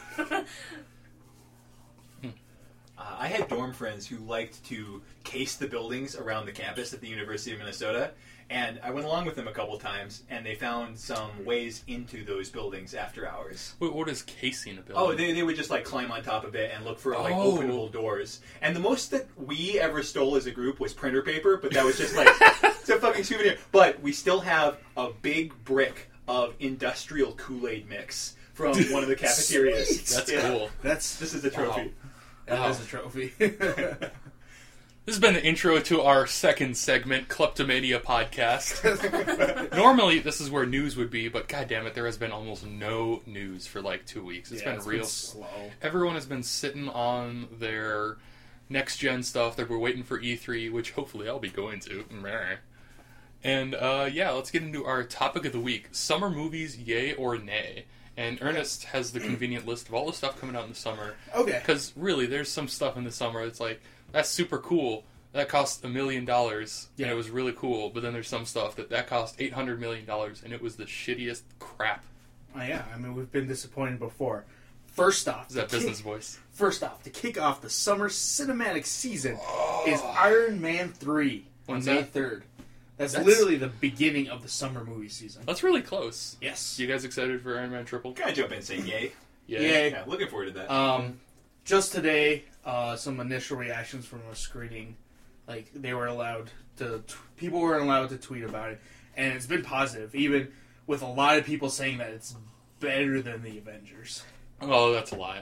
I had dorm friends who liked to case the buildings around the campus at the University of Minnesota, and I went along with them a couple times, and they found some ways into those buildings after hours. What is casing a building? Oh, they would just like climb on top of it and look for like Oh. openable doors. And the most that we ever stole as a group was printer paper, but that was just like it's a fucking souvenir. But we still have a big brick of industrial Kool-Aid mix from one of the cafeterias. Sweet. That's Yeah. cool. That's This is a trophy. that is a trophy. This has been the intro to our second segment, Kleptomania Podcast. Normally, this is where news would be, but god damn it, there has been almost no news for like 2 weeks. It's been real slow. Everyone has been sitting on their next gen stuff. They were waiting for E3, which hopefully I'll be going to. Meh. And yeah, let's get into our topic of the week: summer movies, yay or nay? And Ernest has the convenient list of all the stuff coming out in the summer. Okay. Because really, there's some stuff in the summer that's like, that's super cool. That cost $1 million, and Yeah. it was really cool. But then there's some stuff that cost $800 million, and it was the shittiest crap. Oh, yeah, I mean, we've been disappointed before. First off, Is that business voice? First off, to kick off the summer cinematic season is Iron Man 3 on When's May that? 3rd. That's That's- literally the beginning of the summer movie season. That's really close. Yes. You guys excited for Iron Man Triple? Can I jump in and say yay? Yay. Yeah, looking forward to that. Just today, some initial reactions from a screening. Like, they were allowed to... People weren't allowed to tweet about it. And it's been positive, even with a lot of people saying that it's better than the Avengers. Oh, that's a lie.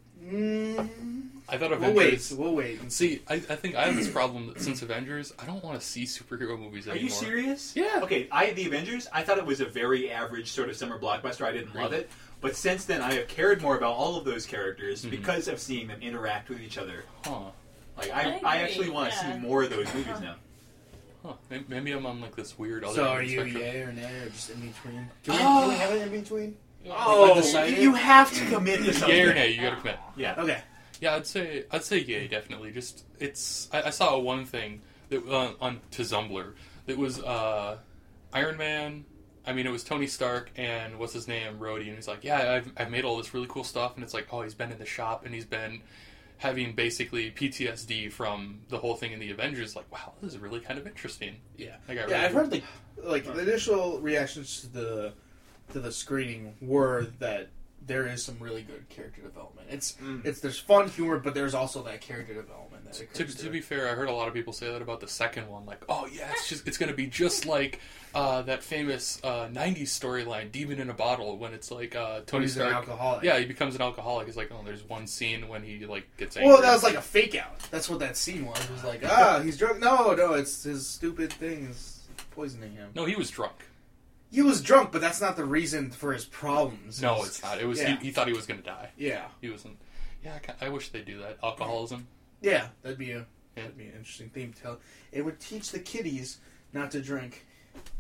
I thought Avengers... We'll wait and see. See, I think I have this problem that since Avengers, I don't want to see superhero movies Are anymore. you serious? Yeah. Okay, The Avengers, I thought it was a very average sort of summer blockbuster. I didn't love Really? it. But since then, I have cared more about all of those characters Mhm. because of seeing them interact with each other. Huh. Like, I I agree, actually want to yeah. see more of those movies now. Huh. Maybe I'm on like this weird other So end of are the you spectrum. yay or nay, or just in between? Can we have it in between? Yeah. Oh, Undecided? you have to commit to something. Yay or nay? You gotta commit. Yeah. Okay. Yeah, I'd say yay, definitely. Just I saw one thing that on to Zumbler that was Iron Man. I mean, it was Tony Stark and what's his name, Rhodey, and he's like, yeah, I've made all this really cool stuff, and it's like, oh, he's been in the shop and he's been having basically PTSD from the whole thing in the Avengers. Like, wow, this is really kind of interesting. Yeah. I got Yeah, really I've heard the initial reactions to the screening were that there is some really good character development. It's there's fun humor, but there's also that character development that occurs To be fair, I heard a lot of people say that about the second one. Like, oh yeah, it's going to be just like that famous '90s storyline, Demon in a Bottle, when it's like Tony he's an Stark. alcoholic. Yeah, he becomes an alcoholic. It's like, oh, there's one scene when he like gets angry. Well, that was like a fake out. That's what that scene was. It was like, he's drunk. No, it's his stupid thing is poisoning him. No, he was drunk. He was drunk, but that's not the reason for his problems. No, it's not. It was Yeah. he thought he was going to die. Yeah. He wasn't. Yeah, I wish they'd do that. Alcoholism. Yeah, that'd be an interesting theme to tell. It would teach the kiddies not to drink.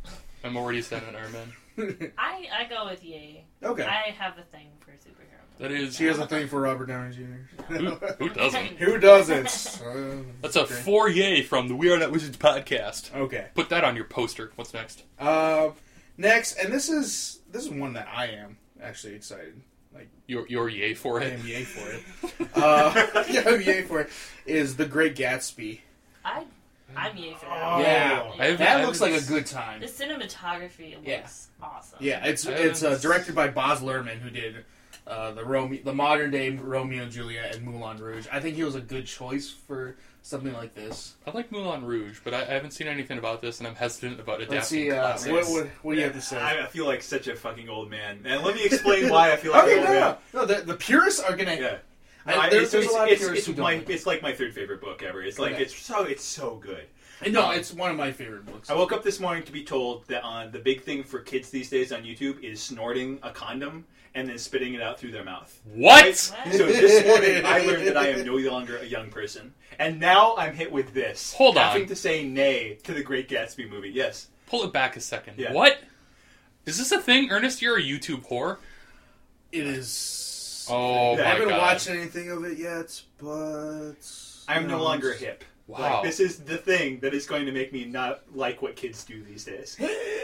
I'm already set on Iron Man. I go with yay. Okay. I have a thing for superhero movies. That is. She has a thing for Robert Downey Jr. Who doesn't? Who doesn't? That's a 4 yay from the We Are Not Wizards podcast. Okay. Put that on your poster. What's next? Next, and this is one that I am actually excited. Like Your yay for I it. am yay for it. Yeah, I'm yay for it. Is The Great Gatsby. I'm yay for that. Oh, Yeah. that looks like a good time. The cinematography looks awesome. Yeah, it's directed by Baz Luhrmann, who did the modern day Romeo and Juliet and Moulin Rouge. I think he was a good choice for something like this. I like Moulin Rouge, but I haven't seen anything about this, and I'm hesitant about adapting Let's see. classics. What do you have to say? I feel like such a fucking old man. And let me explain why I feel like Okay, an old man. no. The purists are gonna. Yeah. There's a lot of purists who don't like it. It's like my third favorite book ever. It's like Okay. it's so good. No, it's one of my favorite books. I woke up this morning to be told that the big thing for kids these days on YouTube is snorting a condom and then spitting it out through their mouth. What? Right? So this morning I learned that I am no longer a young person. And now I'm hit with this. Hold on. Having to say nay to the Great Gatsby movie. Yes. Pull it back a second. Yeah. What? Is this a thing? Ernest, you're a YouTube whore? It is. Oh, I I my haven't God. watched anything of it yet, but I'm no longer hip. Wow. Like, this is the thing that is going to make me not like what kids do these days.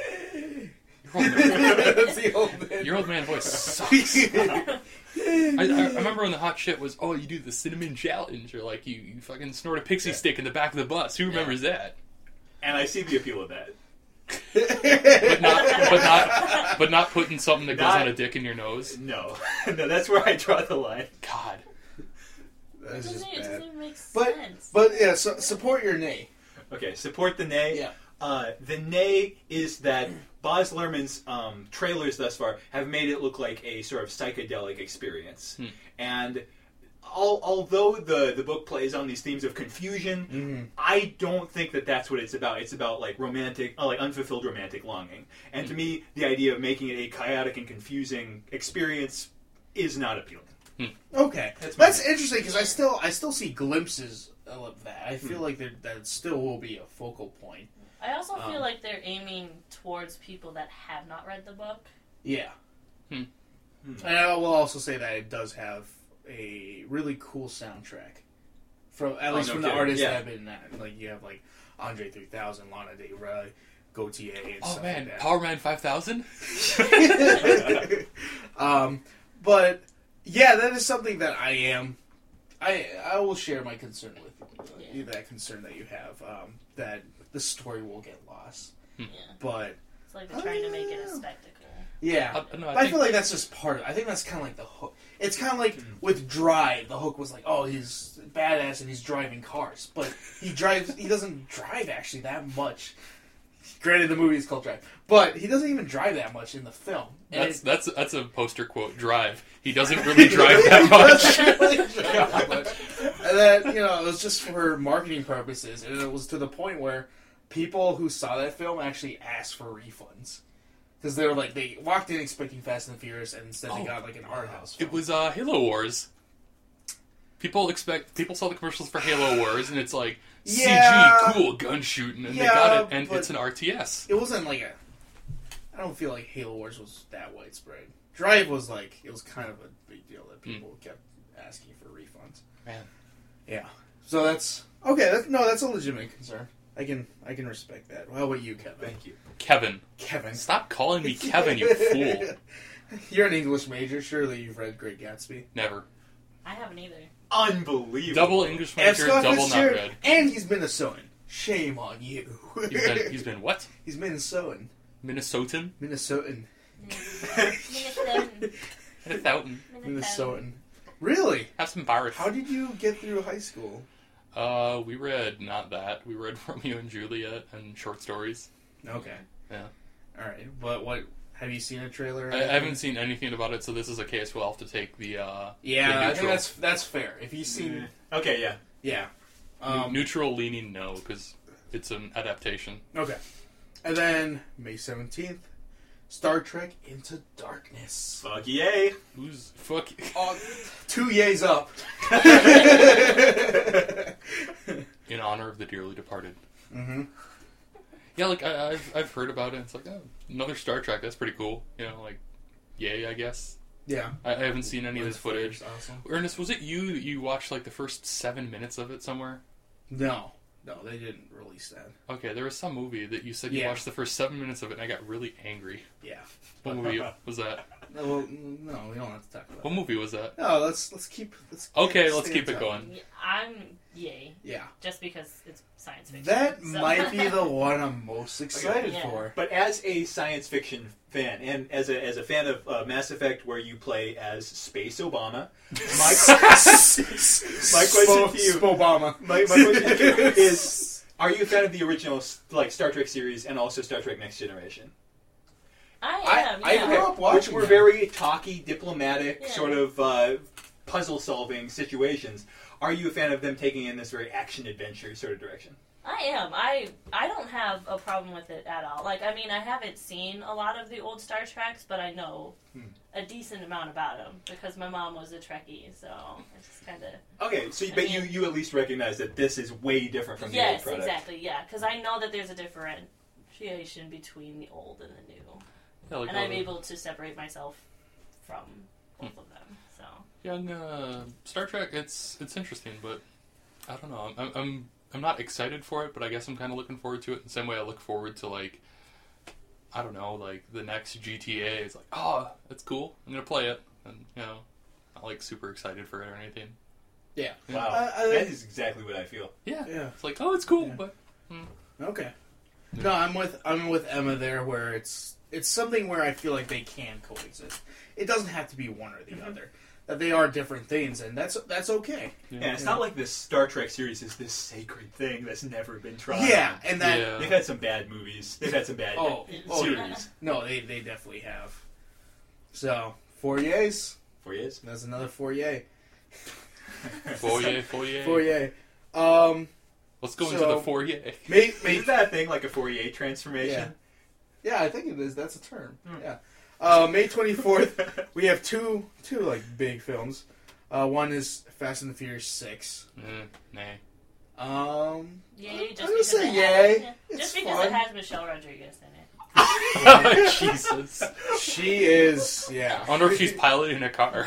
That's the old man. Your old man voice sucks. I remember when the hot shit was, you do the cinnamon challenge, or like you fucking snort a pixie stick in the back of the bus. Who remembers that? And I see the appeal of that. But not putting something that goes Not- on a dick in your nose. No. No, that's where I draw the line. God. That's It just doesn't bad. even make But sense. yeah, support your nay. Okay, support the nay. Yeah. The nay is that Baz Luhrmann's trailers thus far have made it look like a sort of psychedelic experience. And although the book plays on these themes of confusion, I don't think that that's what it's about. It's about like romantic, like unfulfilled romantic longing. And to me, the idea of making it a chaotic and confusing experience is not appealing. Okay, that's interesting because I still see glimpses of that. I feel like that still will be a focal point. I also feel like they're aiming towards people that have not read the book. Yeah. And I will also say that it does have a really cool soundtrack, from at least from the kidding. artists Yeah. that have been in that. Like you have like Andre 3000, Lana Del Rey, Gautier, and Oh stuff man, like that. Power Man 5000? But yeah, that is something that I will share my concern with that concern that you have, that the story will get lost. Yeah. But It's like they're trying to make it a spectacle. yeah, No, I feel like that's just part of it. I think that's kind of like the hook. It's kind of like with Drive. The hook was like, oh, he's badass and he's driving cars, but he doesn't drive actually that much. Granted, the movie is called Drive, but he doesn't even drive that much in the film. And That's a poster quote. Drive. He doesn't really drive that much. And then, it was just for marketing purposes, and it was to the point where people who saw that film actually asked for refunds. Because they walked in expecting Fast and the Furious, and instead they got like an art house film. It was Halo Wars. People saw the commercials for Halo Wars, and it's like Yeah. CG, cool gun shooting, and they Yeah, got it, and but- it's an RTS. It wasn't like I don't feel like Halo Wars was that widespread. Drive was it was kind of a big deal that people kept asking for refunds. Man, Yeah. So that's okay. That's a legitimate concern. I can respect that. How about you, Kevin? Thank you. Kevin, Kevin. stop calling me Kevin, you fool. You're an English major. Surely you've read Great Gatsby. Never. I haven't either. Unbelievable. Double English F. major, Scott double not Fitzgerald, read. and he's Minnesotan. Shame on you. He's been what? He's Minnesotan. Minnesotan? Minnesotan. Minnesota. Minnesotan. Really? Have some bars. How did you get through high school? We read not that. We read Romeo and Juliet and short stories. Okay. Yeah. All right. But what? Have you seen a trailer? or I anything? haven't seen anything about it, so this is a case we'll have to take the Yeah, the I think neutral. that's fair. If you've seen, Okay, yeah. yeah. Neutral leaning no, because it's an adaptation. Okay. And then May 17th, Star Trek Into Darkness. Fuck yay. Who's fuck? Oh, 2 yays up. In honor of the dearly departed. Mm-hmm. Yeah, like I've heard about it. It's like, oh, another Star Trek. That's pretty cool. You know, like, yay, I guess. Yeah. I haven't seen any of this footage. Awesome. Ernest, was it you that you watched like the first 7 minutes of it somewhere? No, they didn't release that. Okay, there was some movie that you said you Yeah. watched the first 7 minutes of it, and I got really angry. Yeah. What movie was that? No, well, no, we don't have to talk about What that. movie was that? No, let's keep. Okay, let's stay keep on it topic. going. Yeah, I'm yay, Yeah. just because it's science fiction. That so. might be the one I'm most excited Yeah. for. But as a science fiction fan, and as a fan of Mass Effect, where you play as Space Obama, my question to you, Obama. my question to you is: are you a fan of the original like Star Trek series and also Star Trek Next Generation? I am. I yeah. grew up watching Which were them. very talky, diplomatic, Yeah. sort of puzzle-solving situations. Are you a fan of them taking in this very action-adventure sort of direction? I am. I don't have a problem with it at all. Like, I mean, I haven't seen a lot of the old Star Treks, but I know a decent amount about them because my mom was a Trekkie, so it's just kind of... Okay, so but you at least recognize that this is way different from the old Yes, product. exactly, yeah. Because I know that there's a differentiation between the old and the new. Yeah, like, And I'm able to separate myself from both of them, so... Young Star Trek. It's interesting, but I don't know. I'm not excited for it, but I guess I'm kind of looking forward to it in the same way I look forward to, like, I don't know, like the next GTA. It's like, oh, that's cool. I'm gonna play it, and you know, not like super excited for it or anything. Yeah. Wow, that is exactly what I feel. Yeah, Yeah. it's like, oh, it's cool, Yeah. but Okay. No, I'm with Emma there, where it's something where I feel like they can coexist. It doesn't have to be one or the other. That they are different things, and that's okay. Yeah, it's not like this Star Trek series is this sacred thing that's never been tried. Yeah, and that Yeah. They've had some bad movies. They've had some bad Oh, series. no, they definitely have. So 4 yays. 4 years. That's another 4 yay. foyer. 4 yay. Let's go into So- the foyer. Is that a thing, like a Fourier transformation? Yeah, I think it is. That's a term. Yeah. May 24th, we have two like big films. One is Fast and the Furious 6. Nah. Yay, just I'm gonna because say it yay. has, It's just because fun. it has Michelle Rodriguez in it. Jesus. She is, yeah. I wonder if she's piloting a car.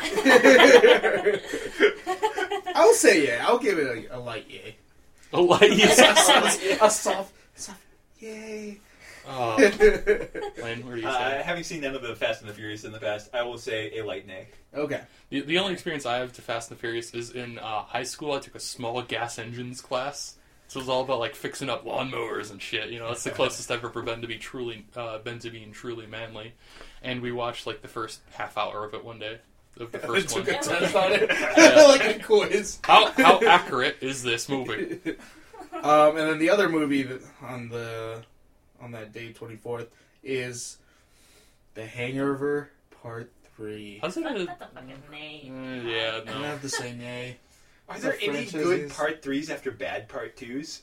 I'll say yeah. I'll give it a light yay. A light. A soft yay. Oh, Lane, where do you say? Having seen none of the Fast and the Furious in the past, I will say a light nay. Okay. The only experience I have to Fast and the Furious is in high school. I took a small gas engines class, so it was all about like fixing up lawnmowers and shit. You know, that's the closest I've ever been to being truly manly. And we watched like the first half hour of it one day. Of the first one. Took a test on it. Yeah. Like a quiz. How accurate is this movie? And then the other movie that on that day 24th is The Hangover Part 3. How's it? That's a fucking name. Yeah, I don't no. have to say nay. Are The there any franchise good is- Part 3s after bad Part 2s?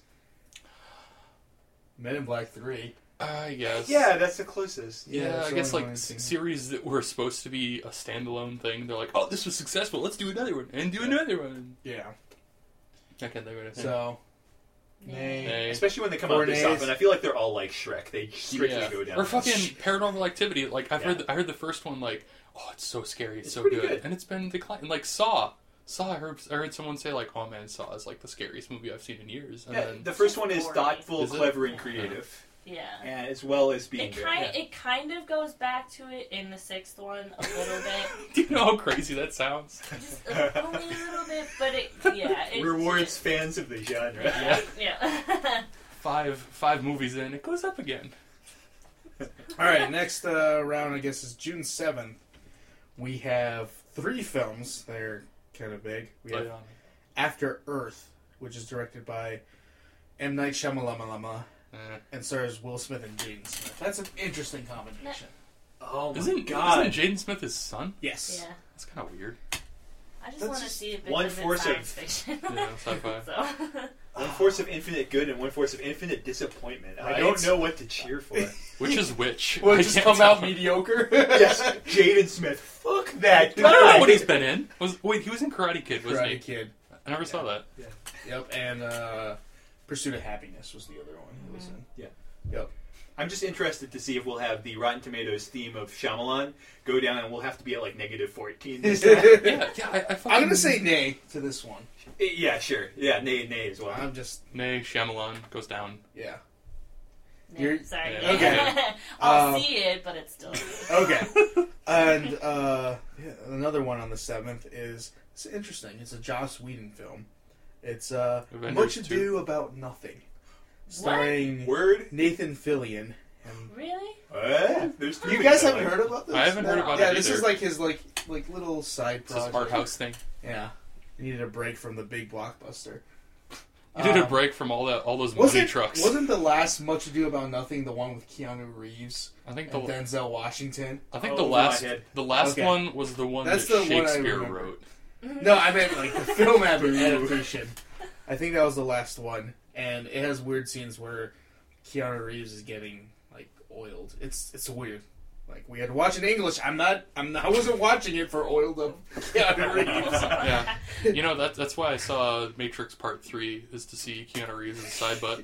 Men in Black 3. I guess. Yeah, that's the closest. Yeah, that's I the guess only like one I've seen. series that were supposed to be a standalone thing, they're like, oh, this was successful, let's do another one, and do another one. Yeah. I can't think of anything. So, Yeah. nay. Nay. Especially when they come Four out this nays. often. I feel like they're all like Shrek. They strictly Yeah. go down. Or fucking Paranormal Activity. Like I Yeah. heard the first one like, oh, it's so scary, it's so pretty good. good. And it's been declining. Like Saw, I heard someone say like, oh man, Saw is like the scariest movie I've seen in years. And Yeah, then the first one is Boring. thoughtful, Is it? clever, and Yeah. creative, Yeah. and as well as being good. Yeah. It kind of goes back to it in the sixth one a little bit. do you know how crazy that sounds? Just only a little bit, but it Rewards fans of the genre. Yeah. Five movies in, it goes up again. Alright, next round, I guess, is June 7th. We have 3 films. They're kind of big. We have After Earth, which is directed by M. Night Shyamalan and stars Will Smith and Jaden Smith. That's an interesting combination. Oh my Isn't Jaden Smith his son? Yes. Yeah. That's kind of weird. I just That's want to just see a bit one of it force of- science fiction. Yeah, sci-fi. So. One force of infinite good and one force of infinite disappointment. I Right. don't know what to cheer for. Which is which? Will I it just can't come tell. out mediocre? Yes, Jaden Smith. Fuck that I don't know guy. what he's been in. Wait, he was in Karate Kid, wasn't Karate he? Kid. I never saw that. Yep, and Pursuit of Happiness was the other one he was in. Yeah. Yep. I'm just interested to see if we'll have the Rotten Tomatoes theme of Shyamalan go down, and we'll have to be at like -14 this time. I fucking... I'm gonna say nay to this one. Yeah, sure. Yeah, nay as well. I'm just Nay, Shyamalan goes down. yeah. Yeah, You're- sorry. Yeah, okay. I'll see it, but it's still. Okay. And yeah, another one on the 7th is it's interesting. It's a Joss Whedon film. It's Avengers Much 2. Ado About Nothing, starring Word? Nathan Fillion. And Really? What? There's two you things guys I haven't like. heard about this? I haven't heard about yeah, it this either. is like his like little side It's his project. art house thing. Yeah, he needed a break from the big blockbuster. You did a break from all those money Wasn't trucks. Wasn't the last Much Ado About Nothing the one with Keanu Reeves I think and Denzel Washington? I think Oh, the over my last head. okay. one was the one That's that the one I Shakespeare remember. wrote. No, I meant like the film adaptation. I think that was the last one, and it has weird scenes where Keanu Reeves is getting like oiled. It's weird. Like we had to watch it in English. I wasn't watching it for oiled up Keanu Reeves. Yeah, you know that's why I saw Matrix Part 3 is to see Keanu Reeves' side butt.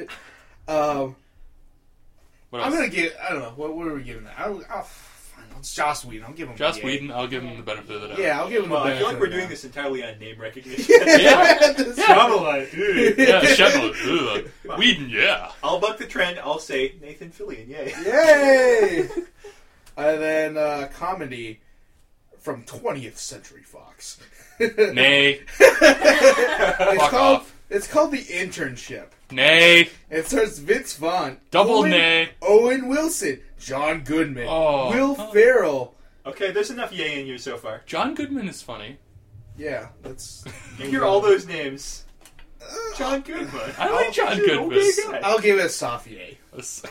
What else? I'm gonna give. I don't know. What are we giving that? Fine. It's Joss Whedon. I'll give him. Joss a yay. Whedon, I'll give him the benefit of the doubt. Yeah, I'll give him. Well, the I feel like benefit we're of doing the this entirely on name recognition. Yeah, Shyamalan. Ew. yeah, Shyamalan. Ugh. Whedon, yeah. I'll buck the trend. I'll say Nathan Fillion. Yay. Yay! And then comedy from 20th Century Fox. Nay, It's fuck called off. It's called The Internship. Nay, It stars Vince Vaughn, double Owen, nay. Owen Wilson, John Goodman, Oh. Will Ferrell. Okay, there's enough yay in you so far. John Goodman is funny. Yeah, that's. You hear all those names. John Goodman. I like John He's an Goodman. okay guy. I'll give it a soft yay.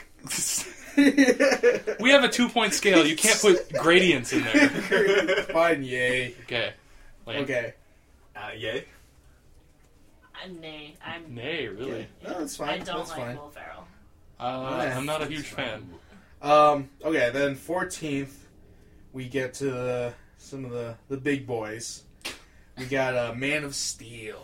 We have a 2-point scale. You can't put gradients in there. Fine, yay. Okay. Like, Okay. Yay. Nay. Nay, really. No, that's fine. I don't that's like fine. Will Ferrell. I'm not a huge fan. Okay, then 14th, we get to some of the big boys. We got Man of Steel.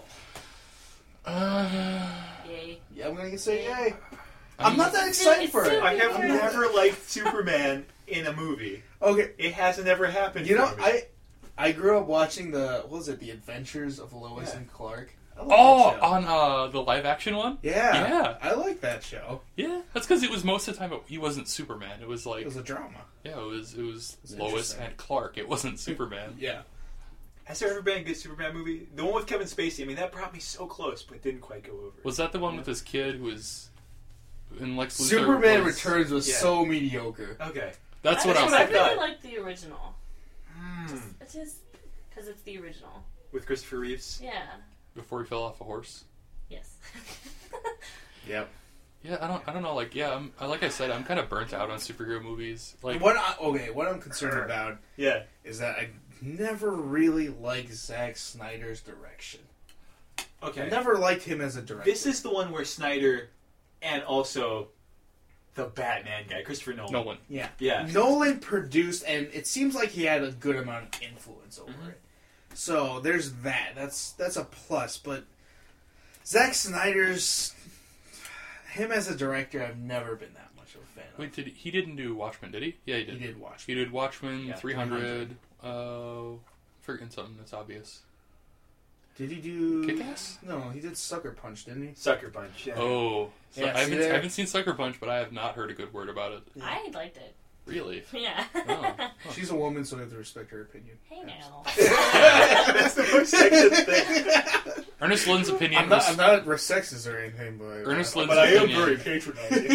Yay. Yeah, I'm gonna say yay. I'm not that excited for it. I have never liked Superman in a movie. Okay, It hasn't ever happened. you know, for me. I grew up watching The Adventures of Lois Yeah. and Clark. I like Oh, that show. on the live action one? Yeah. Yeah. I like that show. Yeah, that's because it was most of the time he wasn't Superman. It was like It was a drama. yeah, it was Lois interesting. and Clark. It wasn't Superman. Yeah. Has there ever been a good Superman movie? The one with Kevin Spacey. I mean, that brought me so close, but didn't quite go over. Was that the one with this kid who was in Lex Luthor? Superman was- Returns was Yeah. so mediocre. Okay. That's what I was I thinking. really thought. like the original. Hmm. It's just because it's the original. With Christopher Reeves. Yeah. Before he fell off a horse. Yes. Yep. Yeah, I don't know. Like, yeah, like I said, I'm kind of burnt out on superhero movies. Like, What I'm concerned about Yeah. is that I never really liked Zack Snyder's direction. Okay. I never liked him as a director. This is the one where Snyder and also the Batman guy, Christopher Nolan. Nolan. Yeah. Yeah. Nolan produced, and it seems like he had a good amount of influence over Mm-hmm. it. So there's that. That's a plus. But Zack Snyder's him as a director, I've never been that much of a fan of. Wait, he didn't do Watchmen, did he? Yeah, he did. He did watch. He did Watchmen, Yeah, 300. Forgetting something that's obvious. Did he do Kick-Ass? No, he did Sucker Punch, didn't he? Sucker Punch. Yeah. Oh, so Yeah, I see there? haven't seen Sucker Punch, but I have not heard a good word about it. I liked it. Really? Yeah. Oh. She's a woman, so we have to respect her opinion. Hey now. That's the most sexist thing. Ernest Lynn's opinion I'm was... not sexist or anything, but Ernest Lynn's But I am opinion... very patronizing.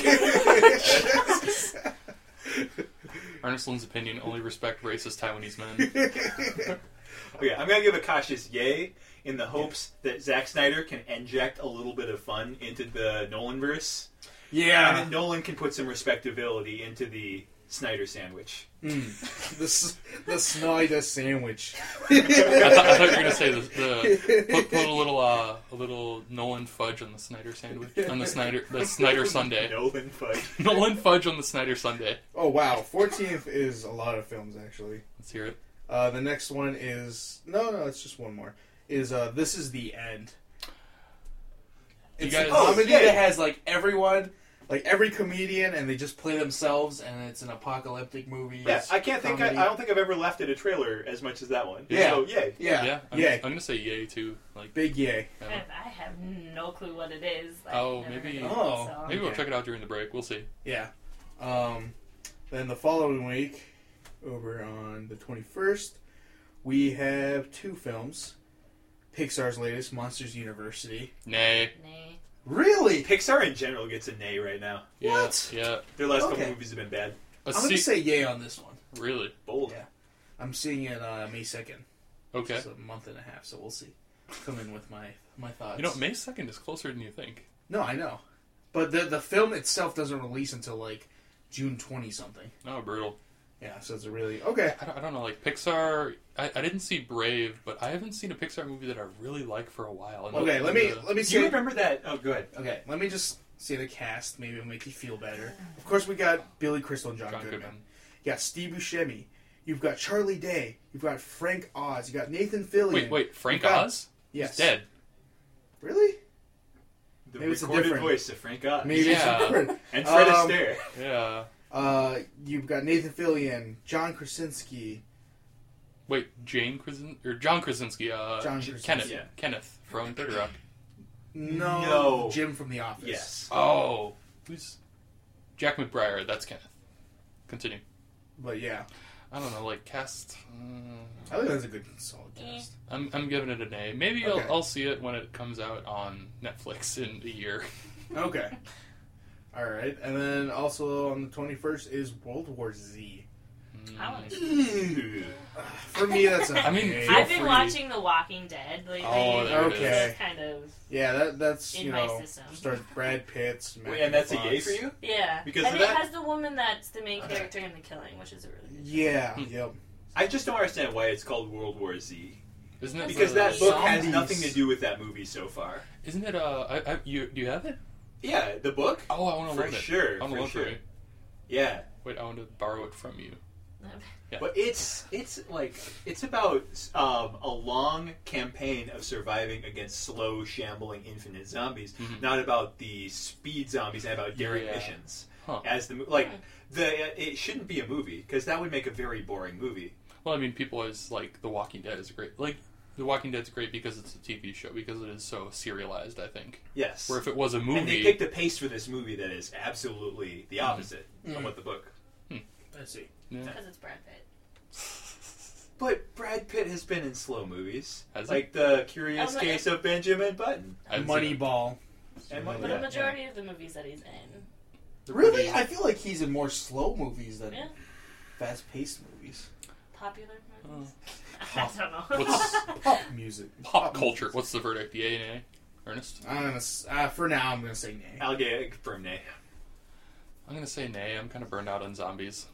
Ernest Lynn's opinion, only respect racist Taiwanese men. Okay, I'm gonna give a cautious yay in the hopes that Zack Snyder can inject a little bit of fun into the Nolanverse, and Yeah. then Nolan can put some respectability into the Snyder sandwich. The Snyder sandwich. I thought you were gonna say put a little Nolan fudge on the Snyder sandwich on the Snyder Sunday. Nolan fudge. Nolan fudge on the Snyder Sunday. Oh wow, 14th is a lot of films actually. Let's hear it. The next one is no, it's just one more. Is This Is the End. It's guys- a comedy Oh, yeah. that has like everyone, like every comedian, and they just play themselves, and it's an apocalyptic movie. Yeah, It's I can't think. I comedy. don't think I've ever laughed at a trailer as much as that one. Yeah. So, yay. Yeah, I'm gonna say yay too. Like, big yay. yeah. I have no clue what it is. Oh, I've never maybe- heard of it, Oh. so. Maybe we'll Okay. check it out during the break. We'll see. Yeah. Then the following week, over on the 21st, we have 2 films. Pixar's latest, Monsters University. Nay. Nay. Really? Pixar in general gets a nay right now. Yeah, What? Yeah. Their last Okay. couple movies have been bad. A I'm going to se- say yay on this one. Really? Bold. Yeah. I'm seeing it May 2nd. Okay. It's a month and a half, so we'll see. Come in with my thoughts. You know, May 2nd is closer than you think. No, I know. But the film itself doesn't release until like June 20-something. Oh, brutal. Yeah, so it's a really... Okay. I don't know, like Pixar. I didn't see Brave, but I haven't seen a Pixar movie that I really like for a while. And Okay, let me Do you say... remember that? Oh, go ahead. Okay, let me just say the cast. Maybe it'll make you feel better. Of course, we got Billy Crystal and John Goodman. You got Steve Buscemi. You've got Charlie Day. You've got Frank Oz. You got Nathan Fillion. Wait, Frank You've got- Oz? Yes. He's dead. Really? The Maybe it's a recorded different- voice of Frank Oz. Maybe Yeah. it's different. And Fred Um, Astaire. Yeah. You've got Nathan Fillion, John Krasinski. Wait, John Krasinski. John Krasinski. Kenneth. Yeah. Kenneth from 30 Rock. No. Jim from The Office. Yes. Oh, who's Jack McBrayer? That's Kenneth. Continue. But yeah, I don't know, like cast. I think that's a good solid cast. I'm giving it an A. Maybe Okay. I'll see it when it comes out on Netflix in a year. Okay. All right, and then also on the 21st is World War Z. I want to. Ew. For me, that's a. I mean, A. feel I've been free. watching The Walking Dead lately. Oh, there it is. It's kind of Yeah, that's in you my know system. stars Brad Pitt. Wait, and that's a yay for you? yeah. Because and of it that? has the woman that's the main character in The Killing, which is a really good. Yeah. Yep. I just don't understand why it's called World War Z. Isn't it Because the that book has zombies. nothing to do with that movie so far. Isn't it? Do you have it? Yeah, the book? Oh, I want to For loan it. sure, I want to for loan sure. it. Yeah. Wait, I want to borrow it from you. Yeah. But it's about a long campaign of surviving against slow, shambling, infinite zombies. Mhm. Not about the speed zombies, and about daring Yeah. missions. Huh. As the it shouldn't be a movie because that would make a very boring movie. Well, I mean, people always like The Walking Dead is great. Like, The Walking Dead's great because it's a TV show, because it is so serialized, I think. Yes. Where if it was a movie... And they picked a pace for this movie that is absolutely the opposite of what the book. I see. Yeah. Because it's Brad Pitt. But Brad Pitt has been in slow movies, Has he? like The Curious Oh, Case of Benjamin Button. I haven't seen it. Moneyball. And But yeah. a majority of the movies that he's in. They're Really? pretty- I feel like he's in more slow movies than Yeah. fast-paced movies. Popular movies? Oh. I don't know. What's Pop music. pop culture? What's the verdict? Yay and A? Ernest? I'm gonna. For now, I'm gonna say nay. I'll get it from nay. I'm going to say nay. I'm kind of burned out on zombies.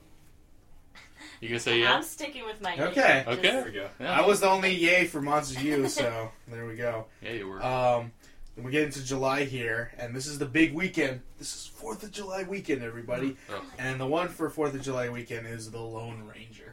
You going to say yeah? I'm sticking with my Okay. name. Okay. There we go. Yeah. I was the only yay for Monsters U, so there we go. Yeah, you were. Then we get into July here, and this is the big weekend. This is 4th of July weekend, everybody. Oh. And the one for 4th of July weekend is The Lone Ranger.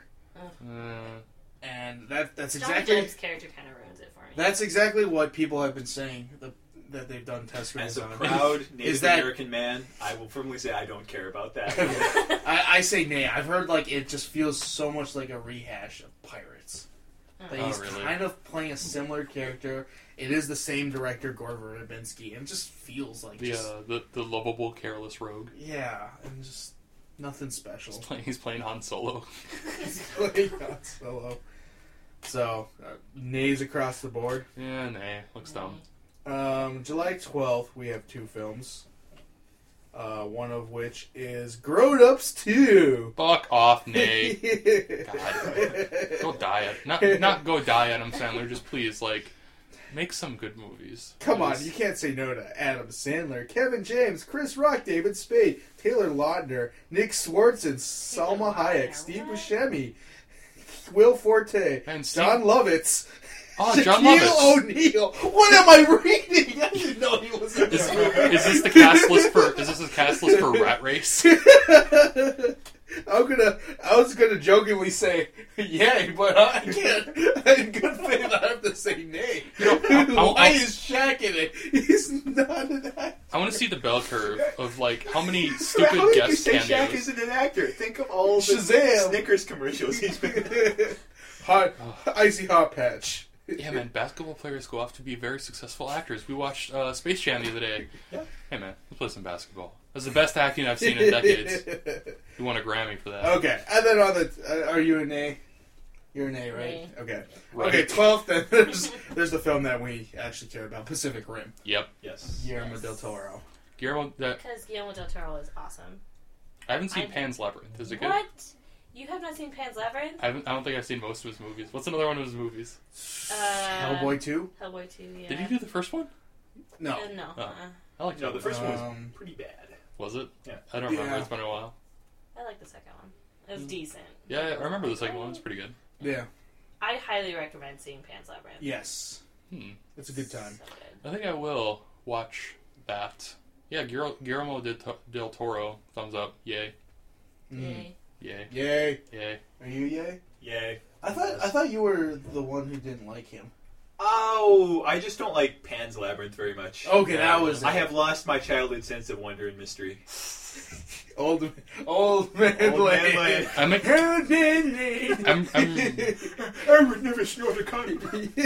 And that's Johnny exactly Depp's character kind of ruins it for me. that's exactly what people have been saying that they've done test As screens a on. proud Native Is that- American man, I will firmly say I don't care about that. I say nay. I've heard like it just feels so much like a rehash of Pirates. That Oh, he's really? kind of playing a similar character. It is the same director, Gore Verbinski, and it just feels like The lovable, careless rogue. yeah, and just nothing special. He's playing Han Solo. He's playing Han Solo. So, nays across the board. Yeah, nay. Looks dumb. July 12th, we have 2 films. One of which is Grown Ups 2. Fuck off, nay. Go die at not go die Adam Sandler. Just please, like, make some good movies. Come on, Just- you can't say no to Adam Sandler, Kevin James, Chris Rock, David Spade, Taylor Lautner, Nick Swartzen, Salma Hayek, Steve Buscemi, Will Forte, And Steve- John Lovitz, Oh, John Shaquille Lovitz. O'Neal. What am I reading? I didn't know he was in this movie. Is this the cast list for? Is this the cast list for Rat Race? I was gonna jokingly say yay, but I can't. In good faith, I have to say nay. I'll- Why is Shaq in it? He's not an actor. I want to see the bell curve of like how many How stupid did you guest say Shaq cameos. isn't an actor? Think of all the Shazam! Snickers commercials he's been Hot, icy hot patch. Yeah, man, basketball players go off to be very successful actors. We watched Space Jam the other day. Yeah. Hey, man, let's play some basketball. That's the best acting I've seen in decades. You won a Grammy for that. Okay, and then on the, are you an A? You're an A, right? A. Okay. Right. Okay, 12th, then there's the film that we actually care about, Pacific Rim. Yep. Yes. Guillermo Yes. del Toro. Guillermo, Because Guillermo del Toro is awesome. I haven't seen I- Pan's Labyrinth. Is it good? What? You have not seen Pan's Labyrinth? I don't think I've seen most of his movies. What's another one of his movies? Hellboy 2? Hellboy 2, yeah. Did he do the first one? No. No. Oh. I like No, the first one was Um, pretty bad. Was it? Yeah. I don't remember. Yeah. It's been a while. I like the second one. It was decent. Yeah, I remember the second one. It's pretty good. Yeah. I highly recommend seeing Pan's Labyrinth. Yes. It's a good time. So good. I think I will watch that. Yeah, Guillermo del Toro. Thumbs up. Yay. Yay. Yay. Yay. Yay. Are you yay? Yay. I thought you were the one who didn't like him. Oh, I just don't like Pan's Labyrinth very much. Okay, that was I have lost my childhood sense of wonder and mystery. old man Old man Lane. Lane. I'm, Old man Lane. I'm I would never snort a condom.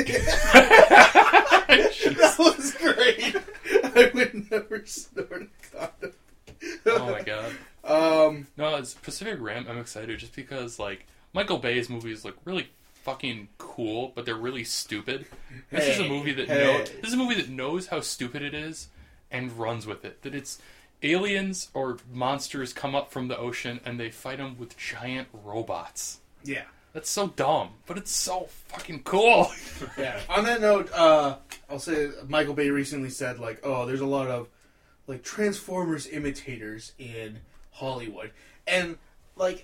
That was great. I would never snort a condom. oh my god. Um, No, it's Pacific Rim. I'm excited just because like Michael Bay's movies look really fucking cool, but they're really stupid. This is a movie that this is a movie that knows how stupid it is and runs with it. That it's aliens or monsters come up from the ocean and they fight them with giant robots. yeah. That's so dumb, but it's so fucking cool. Yeah. On that note, I'll say Michael Bay recently said like, oh, there's a lot of like Transformers imitators in Hollywood, and like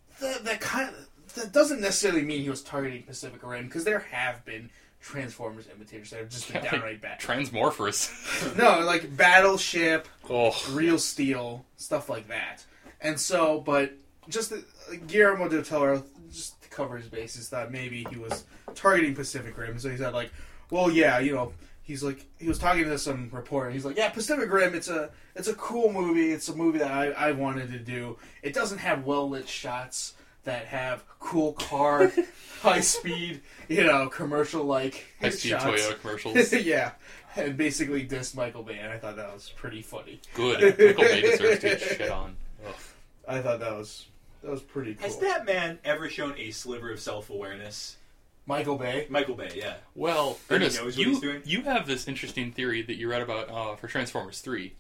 that doesn't necessarily mean he was targeting Pacific Rim, because there have been Transformers imitators that have just been downright bad. Transmorphers. No, like Battleship, Oh, Real Steel, stuff like that. And so, but just Guillermo del Toro, just to cover his bases, thought maybe he was targeting Pacific Rim. So he said like, well, yeah, you know, he's like, he was talking to some reporter. He's like, yeah, Pacific Rim, it's a cool movie. It's a movie that I wanted to do. It doesn't have well lit shots that have cool car, high speed, you know, commercial like high-speed shots. Toyota commercials. Yeah, and basically dissed Michael Bay, and I thought that was pretty funny. Good. Michael Bay deserves to get shit on. Ugh. I thought that was pretty cool. Has that man ever shown a sliver of self-awareness? Michael Bay? Michael Bay, yeah. Well, He Ernest, knows what he's doing? you have this interesting theory that you read about for Transformers 3.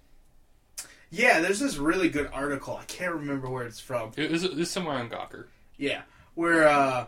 Yeah, there's this really good article. I can't remember where it's from. It was somewhere on Gawker. Yeah, where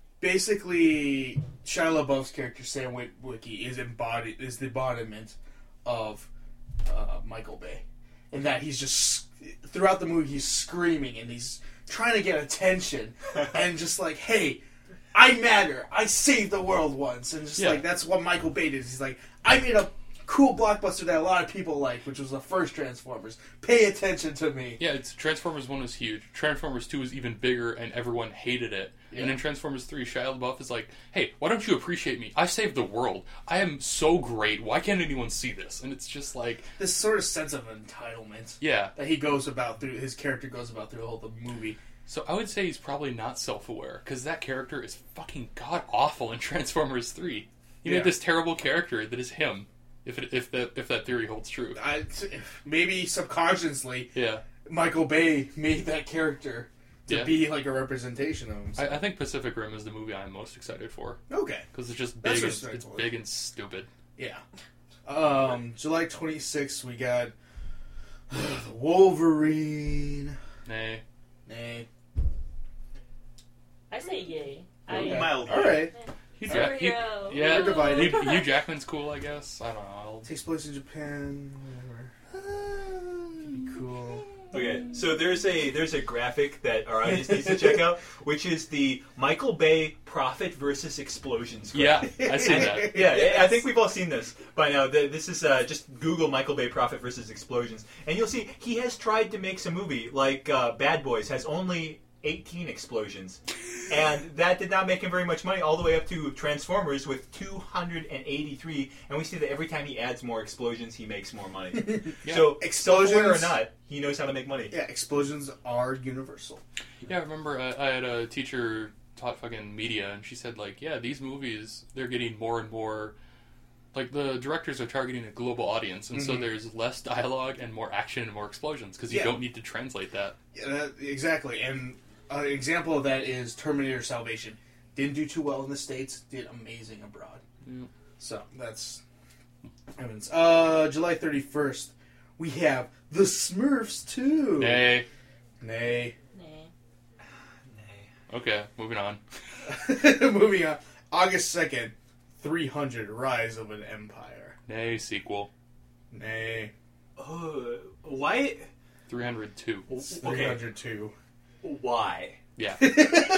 basically Shia LaBeouf's character Sam Witwicky is the embodiment of Michael Bay, in that he's just throughout the movie he's screaming and he's trying to get attention and just like, hey, I matter, I saved the world once, and just Yeah. like that's what Michael Bay did. He's like, I made a cool blockbuster that a lot of people like, which was the first Transformers. Pay attention to me. Yeah, Transformers 1 was huge. Transformers 2 was even bigger, and everyone hated it. And Yeah. in Transformers 3, Shia LaBeouf is like, hey, why don't you appreciate me? I saved the world. I am so great. Why can't anyone see this? And it's just like, This sort of sense of entitlement yeah. that he goes about through his character goes about through the whole movie. So I would say he's probably not self-aware, because that character is fucking god-awful in Transformers 3. He Yeah. made this terrible character that is him, if that theory holds true. Maybe subconsciously, Yeah. Michael Bay made that character to Yeah. be like a representation of himself. I think Pacific Rim is the movie I'm most excited for, Okay, because it's just That's big. It's respectable. big and stupid. yeah. July 26th, we got Wolverine. Nay. Nay. I say yay. Okay. Mild. All right. Superhero. Yeah, We're divided. Hugh Jackman's cool, I guess. I don't know. Takes place in Japan. Whatever. Cool. Okay, so there's a graphic that our audience needs to check out, which is the Michael Bay profit versus explosions graphic. Yeah, I see that. Yeah, I think we've all seen this by now. This is just Google Michael Bay profit versus explosions, and you'll see he has tried to make some movie like Bad Boys has only 18 explosions. And that did not make him very much money, all the way up to Transformers with 283. And we see that every time he adds more explosions, he makes more money. Yeah. So, Explosions- self-aware or not, he knows how to make money. Yeah, explosions are universal. Yeah, I remember I had a teacher taught fucking media, and she said, like, yeah, these movies, they're getting more and more, like, the directors are targeting a global audience, and so there's less dialogue and more action and more explosions, because you Yeah. don't need to translate that. Yeah, exactly. And an example of that is Terminator Salvation. Didn't do too well in the States, did amazing abroad. Yeah. So, that's evidence. July 31st, we have The Smurfs 2. Nay. Nay. Nay. Okay, moving on. Moving on. August 2nd, 300, Rise of an Empire. Nay, sequel. Nay. Why? 302. Okay, 302. why? Yeah. Yeah.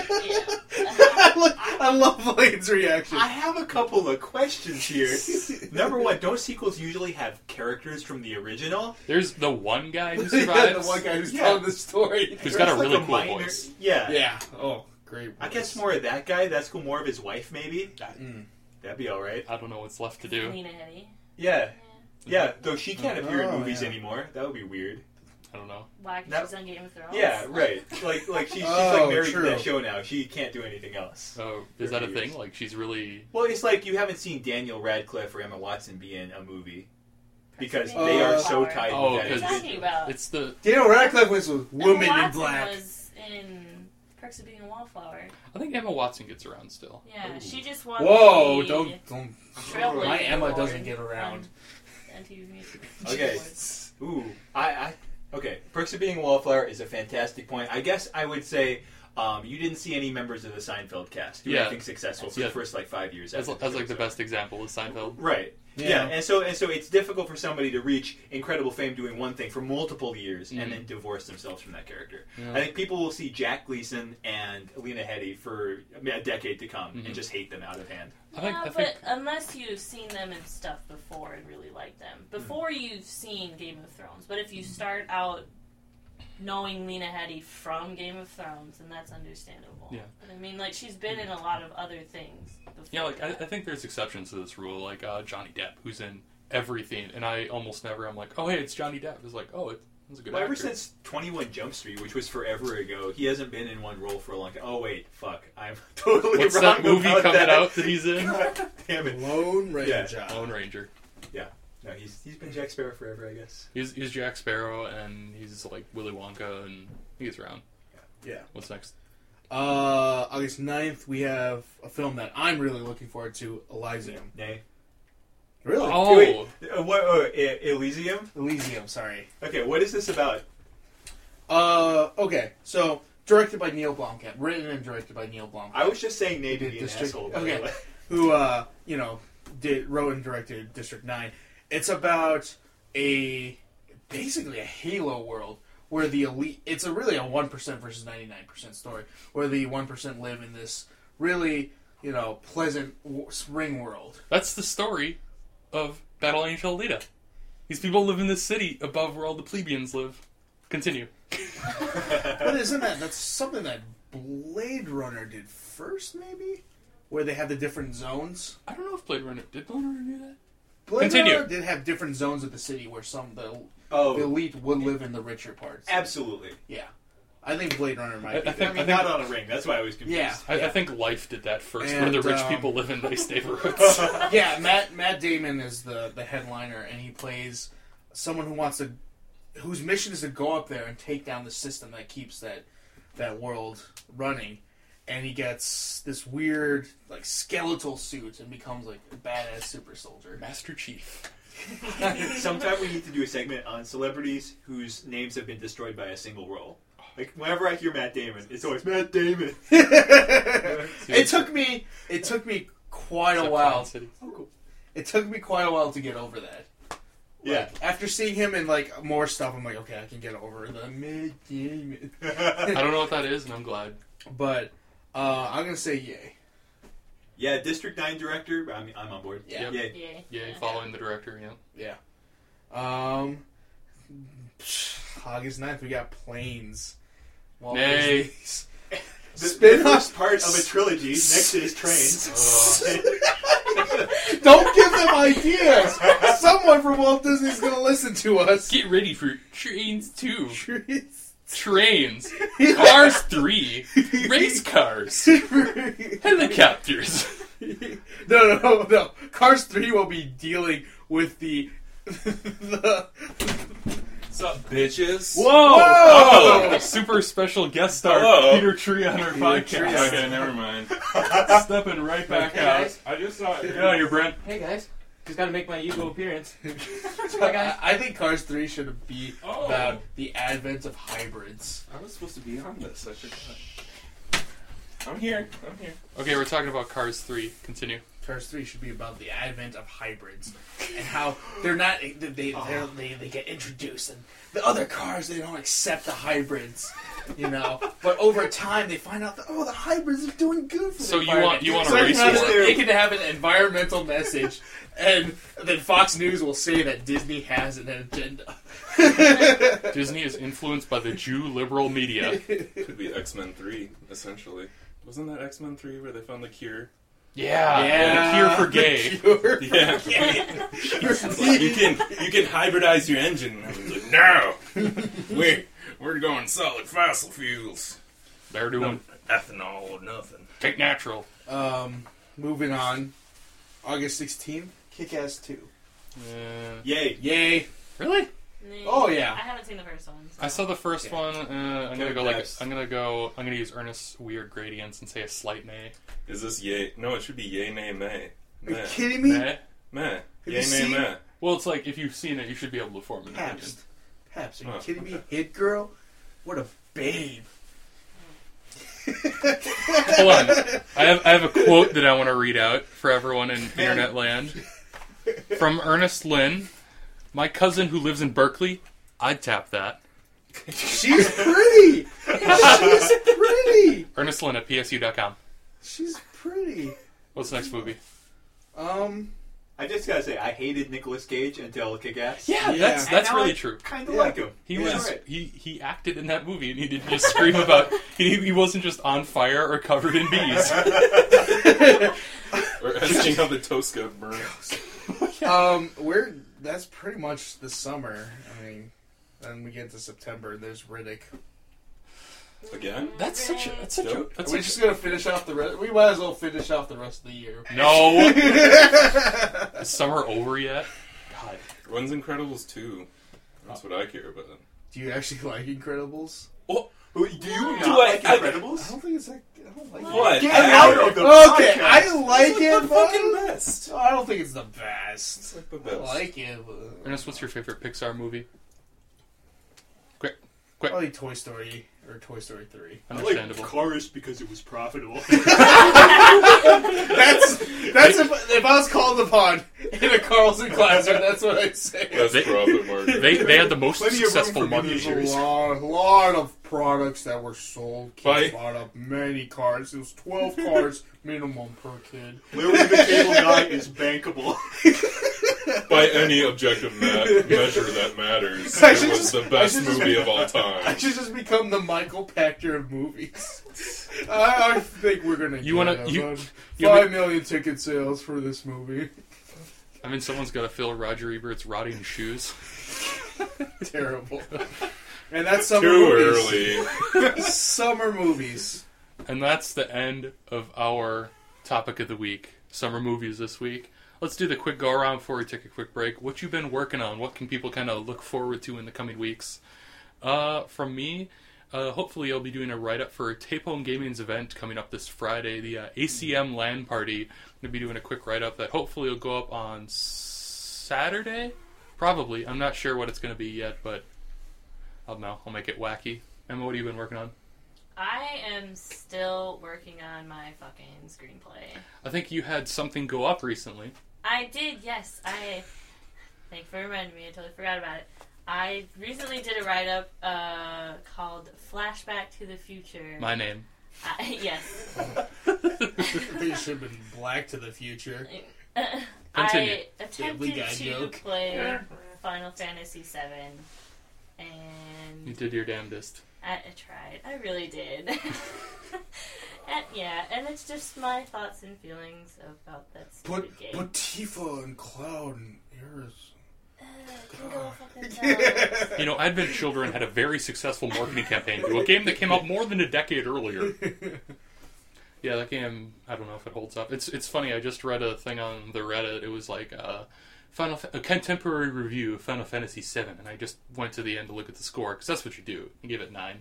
I love Lane's reaction. I have a couple of questions here. Number one, don't sequels usually have characters from the original? There's the one guy who Yeah, survives. the one guy who's Yeah. telling the story. Who's got a There's really like cool minor- voice. Yeah. Yeah. Oh, great. I voice. guess more of that guy. That's cool. More of his wife, maybe. Mm. That'd be all right. I don't know what's left to do. Lena Headey. Yeah. Yeah, though she can't appear in Oh, movies yeah. anymore. That would be weird. I don't know. Why? 'Cause That- she's on Game of Thrones. Yeah, right. Like she's Oh, like married true. to that show now. She can't do anything else. Oh, is that a thing? Like, she's really... Well, it's like you haven't seen Daniel Radcliffe or Emma Watson be in a movie because Perks of they Being a are so Wallflower. tied Oh, with that. What are you because talking about? It's the... Daniel Radcliffe was Emma Woman in Watson Black. was in Perks of Being a Wallflower. I think Emma Watson gets around still. Yeah, she just won Whoa! the Don't. Trailblazer My Emma Award doesn't get around. on TV Music Okay. Awards. Ooh, okay. Perks of Being a Wallflower is a fantastic point. I guess I would say you didn't see any members of the Seinfeld cast do Yeah. anything successful for Yeah. the first like 5 years. That's, after that's the like the show. best example is Seinfeld. Right. Yeah. and so it's difficult for somebody to reach incredible fame doing one thing for multiple years and then divorce themselves from that character. Yeah. I think people will see Jack Gleason and Lena Headey for a decade to come and just hate them out of hand. Yeah, but unless you've seen them and stuff before and really like them. Before you've seen Game of Thrones. But if you start out knowing Lena Headey from Game of Thrones, then that's understandable. Yeah. But I mean, like, she's been in a lot of other things before. Yeah, like, I that. think there's exceptions to this rule, like Johnny Depp, who's in everything, and I almost never, I'm like, oh, hey, it's Johnny Depp. It's like, oh, it's a good Well, actor. ever since 21 Jump Street, which was forever ago, he hasn't been in one role for a long time. Oh, wait, fuck. I'm totally What's wrong that movie about coming that. out that he's in? God damn it. Lone Ranger. Yeah. Lone Ranger. No, he's been Jack Sparrow forever, I guess. He's Jack Sparrow, and he's like Willy Wonka, and he gets around. Yeah. What's next? August 9th, we have a film that I'm really looking forward to, Elysium. Nay. Really? Oh, Wait, Elysium? Elysium, sorry. Okay, what is this about? Okay, so directed by Neil Blomkamp, written and directed by Neil Blomkamp. I was just saying nay to be an District- asshole. okay. Who wrote and directed District 9. It's about basically a Halo world where the elite, it's really a 1% versus 99% story, where the 1% live in this really, pleasant ring world. that's the story of Battle Angel Alita. These people live in this city above where all the plebeians live. Continue. But that's something that Blade Runner did first, maybe? Where they had the different zones? I don't know if Blade Runner did do that. Blade Continue. Runner did have different zones of the city where the Oh, elite would live in the richer parts. absolutely. Yeah. I think Blade Runner might be. I think- I mean, not on a ring. That's why I was confused. Yeah. I think Life did that first, And, where the rich people live in nice neighborhoods. Yeah, Matt Damon is the headliner, and he plays someone whose mission is to go up there and take down the system that keeps that world running. And he gets this weird, skeletal suit and becomes, a badass super soldier. Master Chief. Sometime we need to do a segment on celebrities whose names have been destroyed by a single role. Like, whenever I hear Matt Damon, it's always Matt Damon. It took me quite a Except while. Clown City. Oh, cool. It took me quite a while to get over that. Yeah. After seeing him in more stuff, I'm like, okay, I can get over the Matt Damon. I don't know what that is, and I'm glad. But I'm gonna say yay. Yeah, District 9 director. I'm on board. Yeah. Yay. Yeah. Yeah, following the director, yeah. Yeah. August 9th, we got Planes. Walt Nay. Disney's The Spin-off first part of a trilogy next to his trains. Don't give them ideas. Someone from Walt Disney's gonna listen to us. Get ready for Trains 2. Trees. Trains. Cars 3. Race cars. Helicopters. No. Cars 3 will be dealing with the What's up, bitches? Whoa! Whoa! Super special guest star Hello. Peter Tree on our podcast. Okay, never mind. Stepping right back Hey, out. guys. I just saw it. Get out of here, Brent. Hey guys, just gotta make my usual appearance. I think Cars 3 should be Oh. about the advent of hybrids. I was supposed to be on this. I forgot. I'm here. Okay, we're talking about Cars 3. Continue. Cars 3 should be about the advent of hybrids and how they're not they get introduced and the other cars they don't accept the hybrids, you know. But over time they find out that the hybrids are doing good for the So environment. you want a So race they war? They can have an environmental message, and then Fox News will say that Disney has an agenda. Disney is influenced by the Jew liberal media. Could be X-Men 3, essentially. Wasn't that X-Men 3 where they found the cure? Yeah. Cure for gay. Cure for Yeah. gay. you can hybridize your engine. I was like, no, we're going solid fossil fuels. They're doing Ethanol or nothing. take natural. Moving on. August 16th, Kick-Ass 2. Yay. Yay. Really? Oh, yeah. I haven't seen the first one. So. I saw the first one. I'm gonna Good go like guess. I'm gonna use Ernest's weird gradients and say a slight nay. Is this yay? No, it should be yay, nay, may. Are you Meh. kidding me? Meh? Meh. you Yay, nay, seen- meh. Well, it's like if you've seen it, you should be able to form an opinion. Paps, are you Oh, kidding me? okay. Hit Girl? What a babe. Hold on. I have a quote that I want to read out for everyone in internet land. From Ernest Lynn, my cousin who lives in Berkeley, I'd tap that. She's pretty. She's pretty. Ernest Lynn at psu.com. She's pretty. What's the next movie? I just gotta say, I hated Nicolas Cage until Kick-Ass. Yeah, Yeah. that's really true. Kind of Yeah. like him. He Yeah. was Right. he acted in that movie and he didn't just scream about he wasn't just on fire or covered in bees. Or asking how the toast got burned. That's pretty much the summer. I mean, then we get to September. There's Riddick. Again? That's such We're just gonna finish off the rest. We might as well finish off the rest of the year. No. Is summer over yet? God. When's Incredibles 2? That's what I care about. Do you actually like Incredibles? Do you not Do like I- Incredibles? I don't think it's like. I don't like What? Get out of the Okay, podcast. I like It's it, the but fucking best. I don't think it's the best. It's like the I best. like it. But Ernest, what's your favorite Pixar movie? Quick. probably Toy Story or Toy Story 3. Understandable. Cars because it was profitable. That's if I was called upon in a Carlson classroom, that's what I'd say. Best They- profit margin. They had the most Plenty of room successful for market miniatures. years. lot of products that were sold. Kids By- bought up many cars. It was 12 cars minimum per kid. Literally, the cable guy is bankable. By any objective measure that matters, I it should was just- the I best should just- movie of all I time. should just become the Michael Pachter of movies. I think we're gonna. You wanna- get you- about you- 5 million ticket sales for this movie. I mean, someone's got to fill Roger Ebert's rotting shoes. Terrible. And that's summer Too movies. early. Summer movies. And that's the end of our topic of the week. Summer movies this week. Let's do the quick go around before we take a quick break. What you been working on? What can people kind of look forward to in the coming weeks? From me, hopefully I'll be doing a write-up for a Tape Home Gaming's event coming up this Friday, the ACM LAN party. I'm going to be doing a quick write-up that hopefully will go up on Saturday? Probably. I'm not sure what it's going to be yet, but I don't know. I'll make it wacky. Emma, what have you been working on? I am still working on my fucking screenplay. I think you had something go up recently. I did, yes. Thank you for reminding me. I totally forgot about it. I recently did a write-up called Flashback to the Future. My name. Yes. I think it should have been Black to the Future. Continue. I Family attempted Guy to joke. play Final Fantasy VII, You and did your damnedest. I tried. I really did. And it's just my thoughts and feelings about that stupid game. But Tifa and Cloud and Aerith. Can go fucking themselves. You know, Advent Children had a very successful marketing campaign to a game that came out more than a decade earlier. Yeah, that game, I don't know if it holds up. It's funny, I just read a thing on the Reddit. It was like a contemporary review of Final Fantasy VII, and I just went to the end to look at the score, because that's what you do. You give it 9.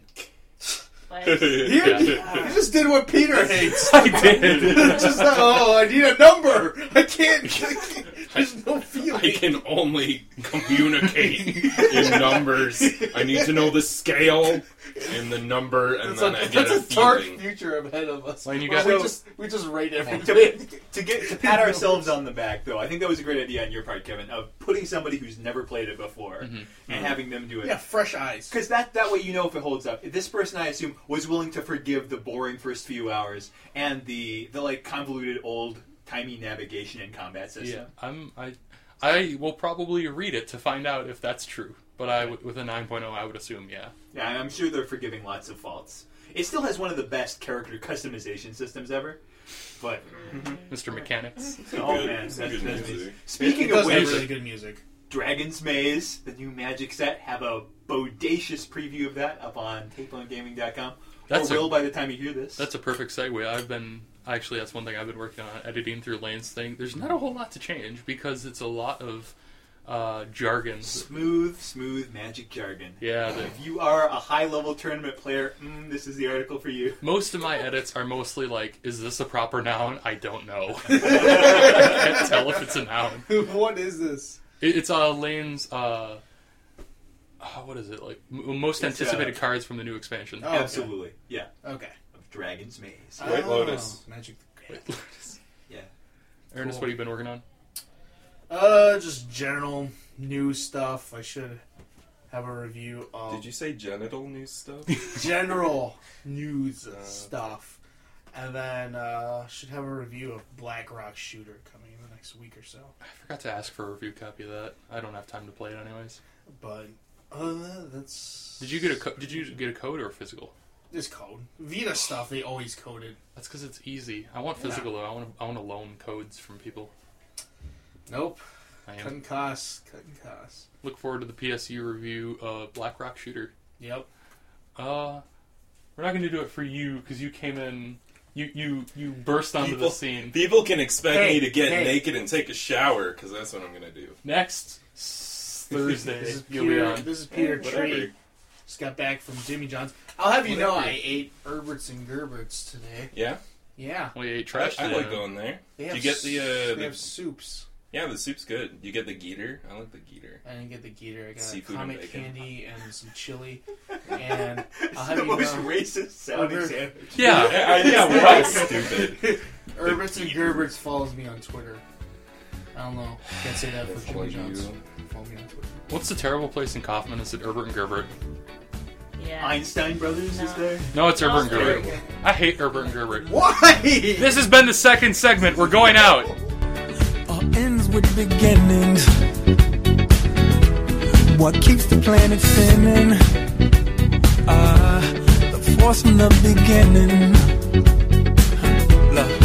You just did what Peter hates. I did. Just I need a number. I can't. There's no feeling. I can only communicate in numbers. I need to know the scale and the number, and then I get a that's a dark feeling. future ahead of us. Well, and you Well, got- we just rate everything. To pat ourselves on the back, though, I think that was a great idea on your part, Kevin, of putting somebody who's never played it before and having them do it. Yeah, fresh eyes. Because that way you know if it holds up. This person, I assume, was willing to forgive the boring first few hours and the like convoluted old-timey navigation and combat system. Yeah, I will probably read it to find out if that's true. But with a 9.0, I would assume, yeah. Yeah, I'm sure they're forgiving lots of faults. It still has one of the best character customization systems ever. But Mr. Mechanics. oh Good- man, some good music. Speaking It of does have which, really good music. Dragon's Maze, the new Magic set, have a bodacious preview of that up on tapeongaming.com. That's or will by the time you hear this. That's a perfect segue. Actually, that's one thing I've been working on, editing through Lane's thing. There's not a whole lot to change because it's a lot of jargon. Smooth Magic jargon. Yeah, If you are a high-level tournament player, this is the article for you. most of my edits are mostly like, is this a proper noun? I don't know. I can't tell if it's a noun. What is this? It's Lane's, what is it, like, most It's, anticipated cards from the new expansion. Oh, okay. Absolutely. Yeah. Okay. Of Dragon's Maze. White Lotus. Magic. Yeah. Ernest, what have you been working on? Just general news stuff. I should have a review of Did you say genital news stuff? general news stuff. And then should have a review of Black Rock Shooter coming in the next week or so. I forgot to ask for a review copy of that. I don't have time to play it anyways. But that's Did you get a code or a physical? this code. Vita stuff they always coded. That's because it's easy. I want physical though. I want to loan codes from people. Nope. I am. Cutting costs. Look forward to the PSU review of Black Rock Shooter. Yep. We're not going to do it for you because you came in. You burst onto the scene. People can expect Hey, me to get hey. naked and take a shower, because that's what I'm going to do. Next Thursday, This is you'll be Peter. on. This is Peter Whatever. Tree. Just got back from Jimmy John's. I'll have you know Whatever. I ate Herberts and Gerberts today. Yeah? Yeah. We ate trash I today. like going there. They Do have you get the, they have soups. Yeah, the soup's good. You get the Geeter? I like the Geeter. I didn't get the Geeter. I got Seafood comic and bacon. candy and some chili. And I'll have the you most know, racist sounding Over- sandwich. Yeah. We're all stupid. Herberts and Gerberts follows me on Twitter. I don't know. Can't say that for Follow Jimmy John's. you. Follow me on Twitter. What's the terrible place in Kaufman? Is it Herbert and Gerbert? Yeah. Einstein Brothers is No. there? No, it's Herbert and No, Gerbert. it's I hate Herbert and Gerbert. Why? This has been the second segment. We're going out. All ends with beginnings. What keeps the planet spinning? The force from the beginning. Love.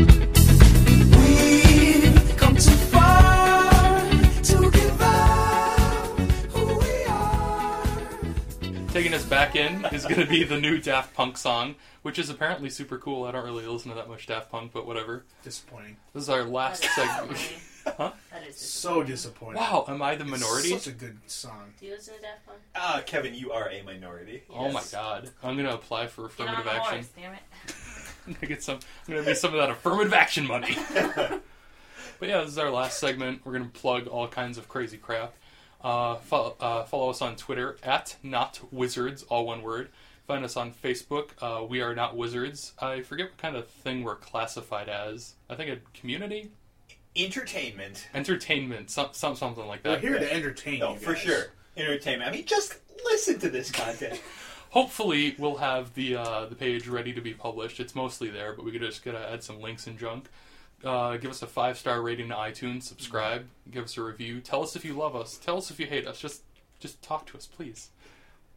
We've come too far to give up who we are. Taking us back in is going to be the new Daft Punk song, which is apparently super cool. I don't really listen to that much Daft Punk, but whatever. Disappointing. This is our last That is segment. disappointing. Huh? That is So disappointing. Wow, am I the minority? Such a good song. Do you listen to Daft Punk? Kevin, you are a minority. Oh my god. I'm going to apply for Get on affirmative the action. horse, damn it. I'm going to get some of that affirmative action money. But yeah, this is our last segment. We're going to plug all kinds of crazy crap. Follow us on Twitter at NotWizards, all one word. Find us on Facebook. We are Not Wizards. I forget what kind of thing we're classified as. I think a community? Entertainment. Entertainment. Something like We're that. here to entertain No, you for guys. sure. Entertainment. I mean, just listen to this content. Hopefully, we'll have the page ready to be published. It's mostly there, but we could just gotta add some links and junk. Give us a 5-star rating to iTunes. Subscribe. Give us a review. Tell us if you love us. Tell us if you hate us. Just talk to us, please.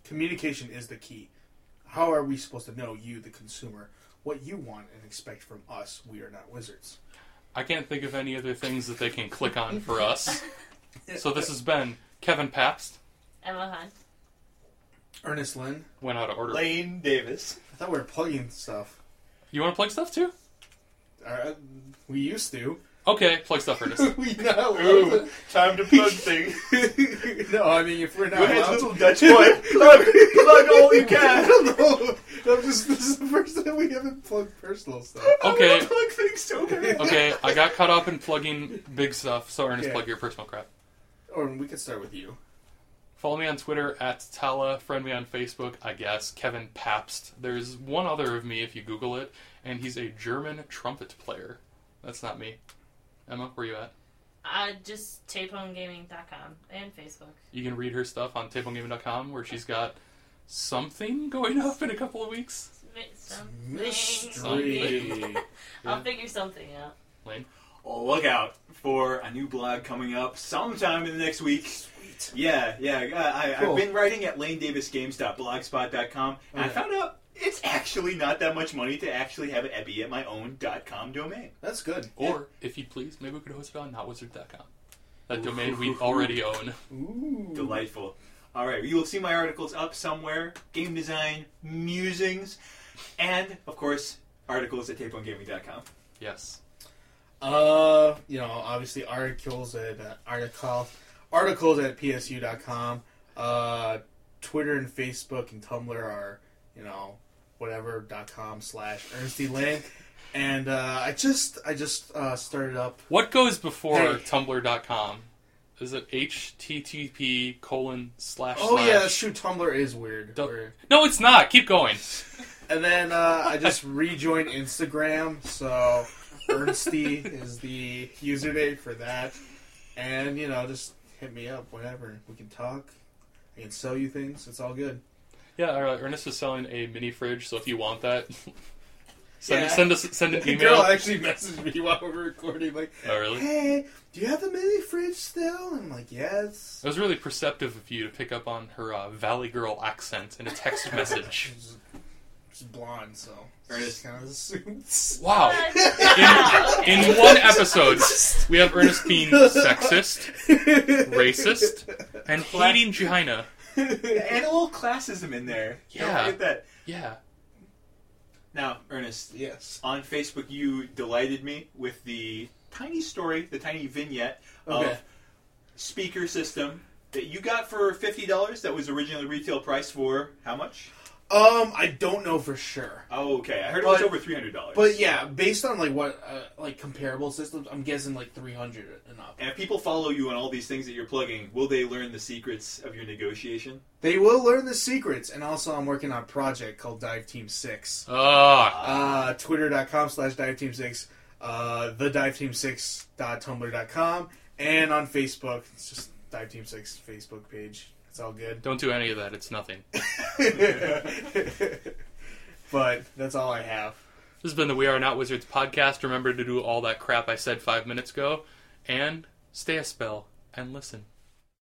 communication is the key. How are we supposed to know, you, the consumer, what you want and expect from us? We are not wizards. I can't think of any other things that they can click on for us. So this has been Kevin Pabst. Emma Hunt. Ernest Lynn. Went out of order. Lane Davis. I thought we were plugging stuff. You want to plug stuff too? We used to. Okay, plug stuff, Ernest. We not Ooh, time to plug things. No, I mean, if we're not Go ahead, allowed little Dutch boy. Plug all you I can. don't know. This is the first time we haven't plugged personal stuff. Okay. Plug things so bad. Okay, I got caught up in plugging big stuff, so Ernest, Okay. plug your personal crap. Or we could start with you. Follow me on Twitter at Tala. Friend me on Facebook, I guess, Kevin Pabst. There's one other of me if you Google it, and he's a German trumpet player. That's not me. Emma, where you at? Just tapehomegaming.com and Facebook. You can read her stuff on tapehomegaming.com, where she's got something going up in a couple of weeks. Mystery. I'll figure something out. Lane? Oh, look out for a new blog coming up sometime in the next week. Sweet. Yeah. Cool. I've been writing at lanedavisgames.blogspot.com, and I Okay. found out it's actually not that much money to actually have it be at my own .com domain. That's good. Or, if you'd please, maybe we could host it on notwizard.com. That domain we already own. Ooh. Delightful. All right, you will see my articles up somewhere. Game design, musings, and, of course, articles at tapeongaming.com. Yes. Obviously articles at articles at psu.com. Twitter and Facebook and Tumblr are, whatever.com/Ernesty Lane. And I just started up. What goes before Hey. Tumblr.com? Is it http:// Oh yeah, that's true. Tumblr is weird. Don't- No, it's not. Keep going. And then I just rejoined Instagram, so Ernesty is the username for that. And just hit me up whenever we can talk. I can sell you things. It's all good. Yeah, Ernest is selling a mini fridge, so if you want that, Yeah. send an The email. girl actually messaged me while we were recording, like, Oh, really? "Hey, do you have the mini fridge still?" And I'm like, "Yes." It was really perceptive of you to pick up on her Valley Girl accent in a text message. She's blonde, so Ernest. kind of assumes. Wow. Okay. In one episode, we have Ernest being sexist, racist, and hating China. And a little classism in there. Don't Yeah. forget that. Yeah. Now, Ernest, Yes. on Facebook, you delighted me with the tiny story, the tiny vignette Okay. of speaker system that you got for $50 that was originally retail price for how much? I don't know for sure. Oh, okay. I heard it was But- over $300. But yeah, based on what comparable systems, I'm guessing 300 and up. And if people follow you on all these things that you're plugging, will they learn the secrets of your negotiation? They will learn the secrets, and also I'm working on a project called Dive Team 6. Twitter.com/DiveTeam6, thediveteam6.tumblr.com, and on Facebook, it's just Dive Team 6 Facebook page. It's all good. Don't do any of that. It's nothing. But that's all I have. This has been the We Are Not Wizards podcast. Remember to do all that crap I said 5 minutes ago. And stay a spell and listen.